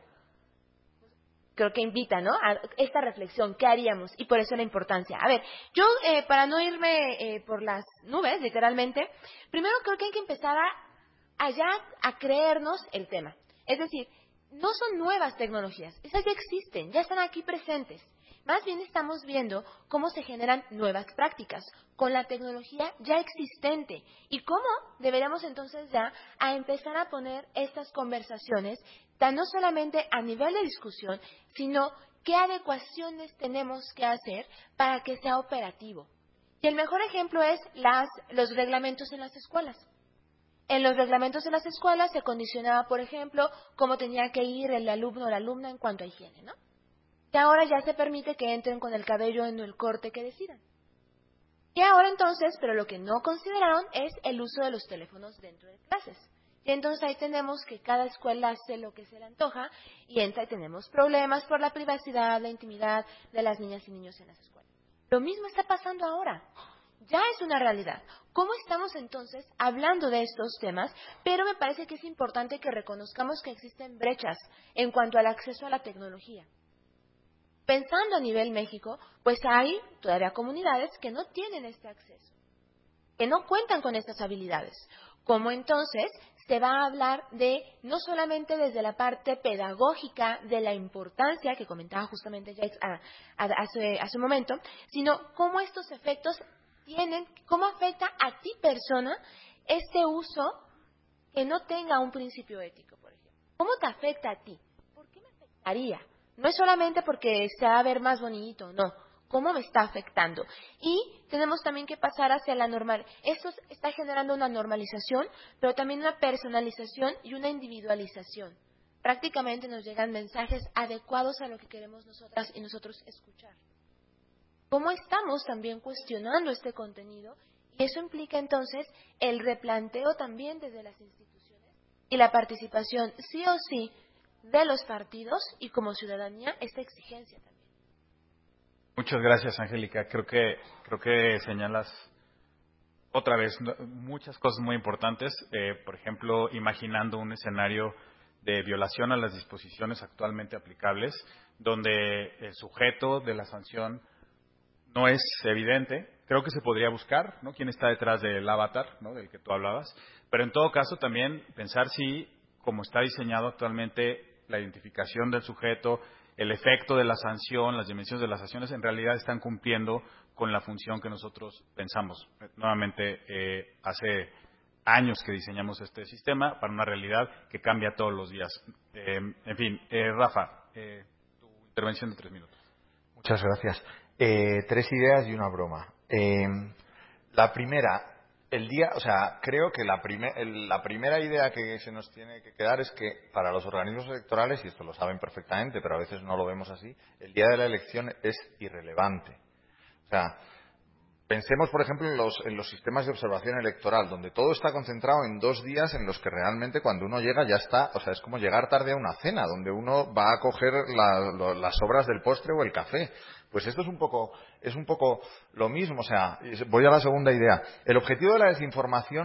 Creo que invita, ¿no?, a esta reflexión, ¿qué haríamos? Y por eso la importancia. A ver, yo, eh, para no irme eh, por las nubes, literalmente, primero creo que hay que empezar a allá a creernos el tema. Es decir, no son nuevas tecnologías, esas ya existen, ya están aquí presentes. Más bien estamos viendo cómo se generan nuevas prácticas con la tecnología ya existente y cómo deberíamos entonces ya a empezar a poner estas conversaciones, tan no solamente a nivel de discusión, sino qué adecuaciones tenemos que hacer para que sea operativo. Y el mejor ejemplo es las, los reglamentos en las escuelas. En los reglamentos de las escuelas se condicionaba, por ejemplo, cómo tenía que ir el alumno o la alumna en cuanto a higiene, ¿no? Y ahora ya se permite que entren con el cabello en el corte que decidan. Y ahora entonces, pero lo que no consideraron es el uso de los teléfonos dentro de clases. Y entonces ahí tenemos que cada escuela hace lo que se le antoja y entra y tenemos problemas por la privacidad, la intimidad de las niñas y niños en las escuelas. Lo mismo está pasando ahora. Ya es una realidad. ¿Cómo estamos entonces hablando de estos temas? Pero me parece que es importante que reconozcamos que existen brechas en cuanto al acceso a la tecnología. Pensando a nivel México, pues hay todavía comunidades que no tienen este acceso, que no cuentan con estas habilidades. ¿Cómo entonces se va a hablar de, no solamente desde la parte pedagógica de la importancia, que comentaba justamente Jake hace, hace un momento, sino cómo estos efectos tienen, cómo afecta a ti persona este uso que no tenga un principio ético, por ejemplo? ¿Cómo te afecta a ti? ¿Por qué me afectaría? No es solamente porque se va a ver más bonito, no. ¿Cómo me está afectando? Y tenemos también que pasar hacia la normal. Esto está generando una normalización, pero también una personalización y una individualización. Prácticamente nos llegan mensajes adecuados a lo que queremos nosotras y nosotros escuchar. ¿Cómo estamos también cuestionando este contenido? Y eso implica entonces el replanteo también desde las instituciones y la participación sí o sí de los partidos y como ciudadanía esta exigencia también. Muchas gracias, Angélica. Creo que creo que señalas otra vez muchas cosas muy importantes. Eh, por ejemplo, imaginando un escenario de violación a las disposiciones actualmente aplicables, donde el sujeto de la sanción no es evidente. Creo que se podría buscar, ¿no?, quién está detrás del avatar, ¿no?, del que tú hablabas. Pero en todo caso también pensar si, como está diseñado actualmente, la identificación del sujeto, el efecto de la sanción, las dimensiones de las sanciones, en realidad están cumpliendo con la función que nosotros pensamos. Nuevamente, eh, hace años que diseñamos este sistema para una realidad que cambia todos los días. Eh, en fin, eh, Rafa, eh, tu intervención de tres minutos. Muchas gracias. Eh, tres ideas y una broma. Eh, la primera, el día, o sea, creo que la, primer, el, la primera idea que se nos tiene que quedar es que para los organismos electorales, y esto lo saben perfectamente, pero a veces no lo vemos así, el día de la elección es irrelevante. O sea, pensemos, por ejemplo, en los, en los sistemas de observación electoral, donde todo está concentrado en dos días en los que realmente cuando uno llega ya está, o sea, es como llegar tarde a una cena, donde uno va a coger la, lo, las sobras del postre o el café. Pues esto es un poco, es un poco lo mismo. O sea, voy a la segunda idea. El objetivo de la desinformación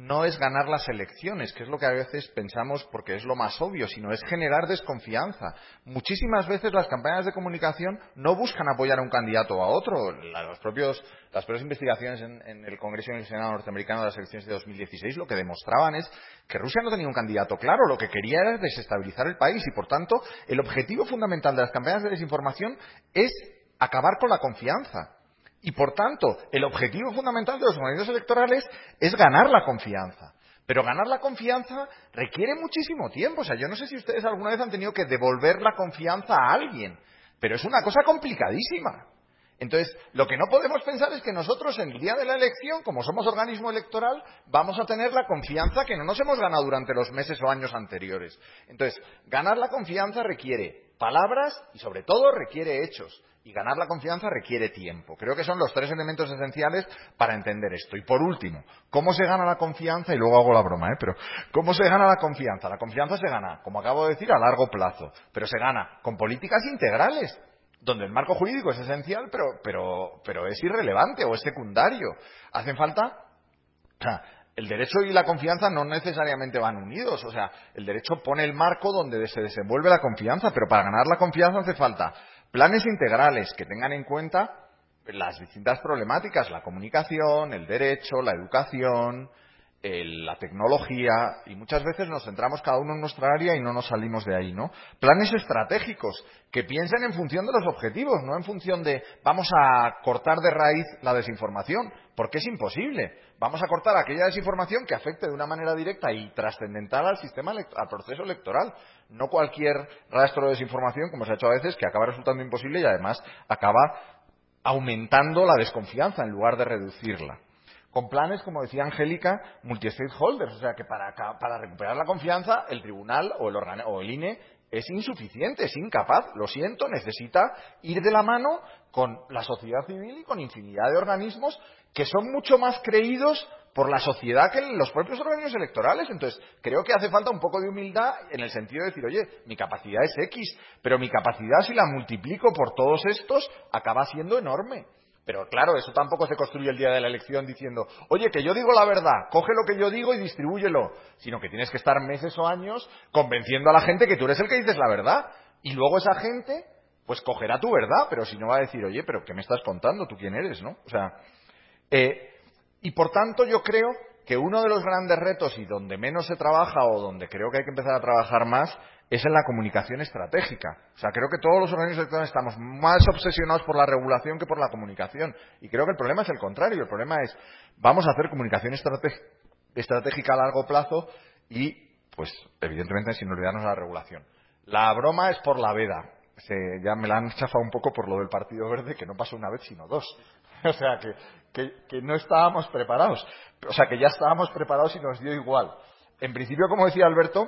no es ganar las elecciones, que es lo que a veces pensamos porque es lo más obvio, sino es generar desconfianza. Muchísimas veces las campañas de comunicación no buscan apoyar a un candidato o a otro. La, los propios, las propias investigaciones en, en el Congreso y en el Senado norteamericano de las elecciones de dos mil dieciséis lo que demostraban es que Rusia no tenía un candidato claro, lo que quería era desestabilizar el país y, por tanto, el objetivo fundamental de las campañas de desinformación es acabar con la confianza. Y, por tanto, el objetivo fundamental de los movimientos electorales es ganar la confianza. Pero ganar la confianza requiere muchísimo tiempo. O sea, yo no sé si ustedes alguna vez han tenido que devolver la confianza a alguien, pero es una cosa complicadísima. Entonces, lo que no podemos pensar es que nosotros, en el día de la elección, como somos organismo electoral, vamos a tener la confianza que no nos hemos ganado durante los meses o años anteriores. Entonces, ganar la confianza requiere palabras y, sobre todo, requiere hechos. Y ganar la confianza requiere tiempo. Creo que son los tres elementos esenciales para entender esto. Y por último, ¿cómo se gana la confianza? Y luego hago la broma, ¿eh? Pero ¿cómo se gana la confianza? La confianza se gana, como acabo de decir, a largo plazo. Pero se gana con políticas integrales, donde el marco jurídico es esencial, pero, pero, pero es irrelevante o es secundario. Hacen falta... O sea, el derecho y la confianza no necesariamente van unidos. O sea, el derecho pone el marco donde se desenvuelve la confianza, pero para ganar la confianza hace falta planes integrales que tengan en cuenta las distintas problemáticas, la comunicación, el derecho, la educación, el, la tecnología, y muchas veces nos centramos cada uno en nuestra área y no nos salimos de ahí, ¿no? Planes estratégicos que piensen en función de los objetivos, no en función de vamos a cortar de raíz la desinformación, porque es imposible. Vamos a cortar aquella desinformación que afecte de una manera directa y trascendental al sistema, al proceso electoral. No cualquier rastro de desinformación, como se ha hecho a veces, que acaba resultando imposible y además acaba aumentando la desconfianza en lugar de reducirla. Con planes, como decía Angélica, multi-stakeholders. O sea, que para, para recuperar la confianza, el tribunal o el, organ- o el I N E es insuficiente, es incapaz. Lo siento, necesita ir de la mano con la sociedad civil y con infinidad de organismos que son mucho más creídos por la sociedad que los propios organismos electorales. Entonces, creo que hace falta un poco de humildad en el sentido de decir, oye, mi capacidad es X, pero mi capacidad, si la multiplico por todos estos, acaba siendo enorme. Pero claro, eso tampoco se construye el día de la elección diciendo, oye, que yo digo la verdad, coge lo que yo digo y distríbuyelo. Sino que tienes que estar meses o años convenciendo a la gente que tú eres el que dices la verdad. Y luego esa gente, pues cogerá tu verdad, pero si no va a decir, oye, pero ¿qué me estás contando? ¿Tú quién eres, no? O sea, eh, y por tanto yo creo que uno de los grandes retos y donde menos se trabaja o donde creo que hay que empezar a trabajar más es en la comunicación estratégica. O sea, creo que todos los organismos electorales estamos más obsesionados por la regulación que por la comunicación. Y creo que el problema es el contrario. El problema es, vamos a hacer comunicación estratég- estratégica a largo plazo y, pues, evidentemente, sin olvidarnos de la regulación. La broma es por la veda. Se, ya me la han chafado un poco por lo del Partido Verde, que no pasó una vez, sino dos. O sea, que, que, que no estábamos preparados. O sea, que ya estábamos preparados y nos dio igual. En principio, como decía Alberto,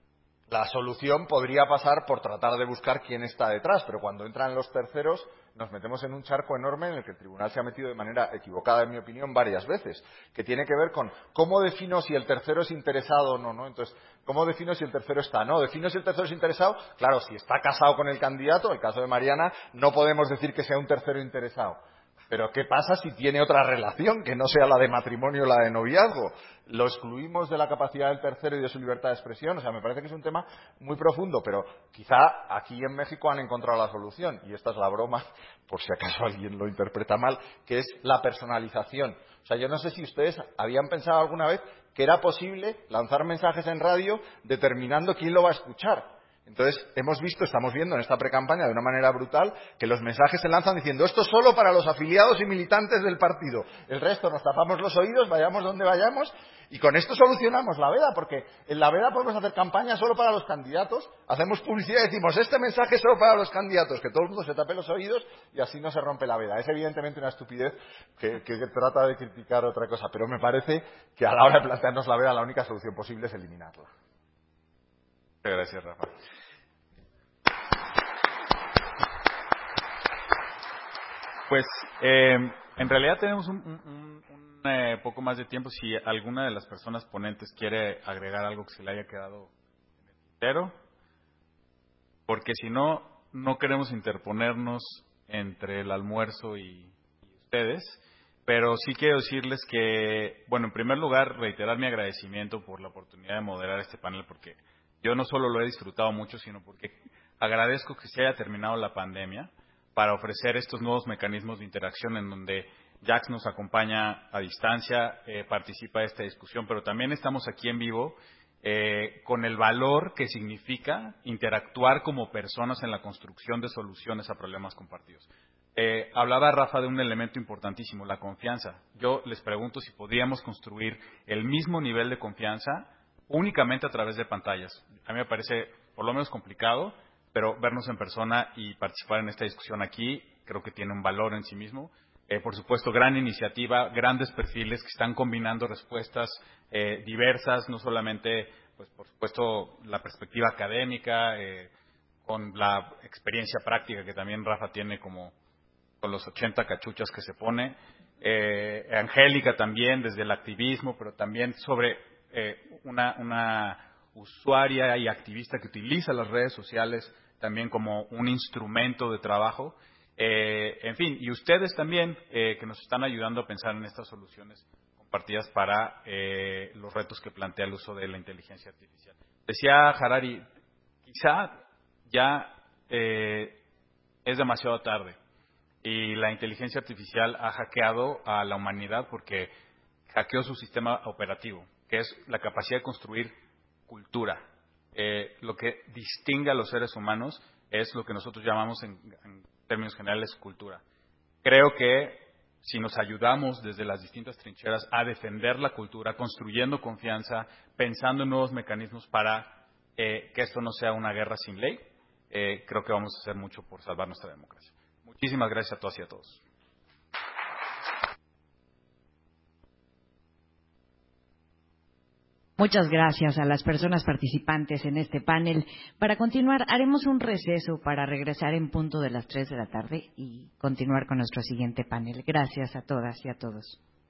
la solución podría pasar por tratar de buscar quién está detrás, pero cuando entran los terceros nos metemos en un charco enorme en el que el tribunal se ha metido de manera equivocada, en mi opinión, varias veces, que tiene que ver con cómo defino si el tercero es interesado o no, ¿no? Entonces, ¿cómo defino si el tercero está? No, defino si el tercero es interesado. Claro, si está casado con el candidato, el caso de Mariana, no podemos decir que sea un tercero interesado. Pero ¿qué pasa si tiene otra relación que no sea la de matrimonio o la de noviazgo? ¿Lo excluimos de la capacidad del tercero y de su libertad de expresión? O sea, me parece que es un tema muy profundo, pero quizá aquí en México han encontrado la solución, y esta es la broma, por si acaso alguien lo interpreta mal, que es la personalización. O sea, yo no sé si ustedes habían pensado alguna vez que era posible lanzar mensajes en radio determinando quién lo va a escuchar. Entonces, hemos visto, estamos viendo en esta precampaña de una manera brutal que los mensajes se lanzan diciendo esto es solo para los afiliados y militantes del partido. El resto nos tapamos los oídos, vayamos donde vayamos, y con esto solucionamos la veda, porque en la veda podemos hacer campaña solo para los candidatos, hacemos publicidad y decimos este mensaje es solo para los candidatos, que todo el mundo se tape los oídos y así no se rompe la veda. Es evidentemente una estupidez que, que, que trata de criticar otra cosa, pero me parece que a la hora de plantearnos la veda la única solución posible es eliminarla. Gracias, Rafa. Pues eh, en realidad tenemos un, un, un, un eh, poco más de tiempo. Si alguna de las personas ponentes quiere agregar algo que se le haya quedado en el tintero, porque si no, no queremos interponernos entre el almuerzo y, y ustedes. pero sí quiero decirles que, bueno, en primer lugar, reiterar mi agradecimiento por la oportunidad de moderar este panel, porque yo no solo lo he disfrutado mucho, sino porque agradezco que se haya terminado la pandemia para ofrecer estos nuevos mecanismos de interacción en donde Jax nos acompaña a distancia, eh, participa de esta discusión, pero también estamos aquí en vivo eh, con el valor que significa interactuar como personas en la construcción de soluciones a problemas compartidos. Eh, hablaba Rafa de un elemento importantísimo, la confianza. Yo les pregunto si podríamos construir el mismo nivel de confianza únicamente a través de pantallas. A mí me parece por lo menos complicado, pero vernos en persona y participar en esta discusión aquí creo que tiene un valor en sí mismo. Eh, por supuesto, gran iniciativa, grandes perfiles que están combinando respuestas eh, diversas, no solamente, pues por supuesto, la perspectiva académica, eh, con la experiencia práctica que también Rafa tiene como con los ochenta cachuchas que se pone, eh, Angélica también desde el activismo, pero también sobre eh, una, una usuaria y activista que utiliza las redes sociales también como un instrumento de trabajo. Eh, en fin, y ustedes también eh, que nos están ayudando a pensar en estas soluciones compartidas para eh, los retos que plantea el uso de la inteligencia artificial. Decía Harari, quizá ya eh, es demasiado tarde y la inteligencia artificial ha hackeado a la humanidad porque hackeó su sistema operativo, que es la capacidad de construir cultura. Eh, lo que distingue a los seres humanos es lo que nosotros llamamos en, en términos generales cultura. Creo que si nos ayudamos desde las distintas trincheras a defender la cultura, construyendo confianza, pensando en nuevos mecanismos para eh, que esto no sea una guerra sin ley, eh, creo que vamos a hacer mucho por salvar nuestra democracia. Muchísimas gracias a todas y a todos. Muchas gracias a las personas participantes en este panel. Para continuar, haremos un receso para regresar en punto de las tres de la tarde y continuar con nuestro siguiente panel. Gracias a todas y a todos.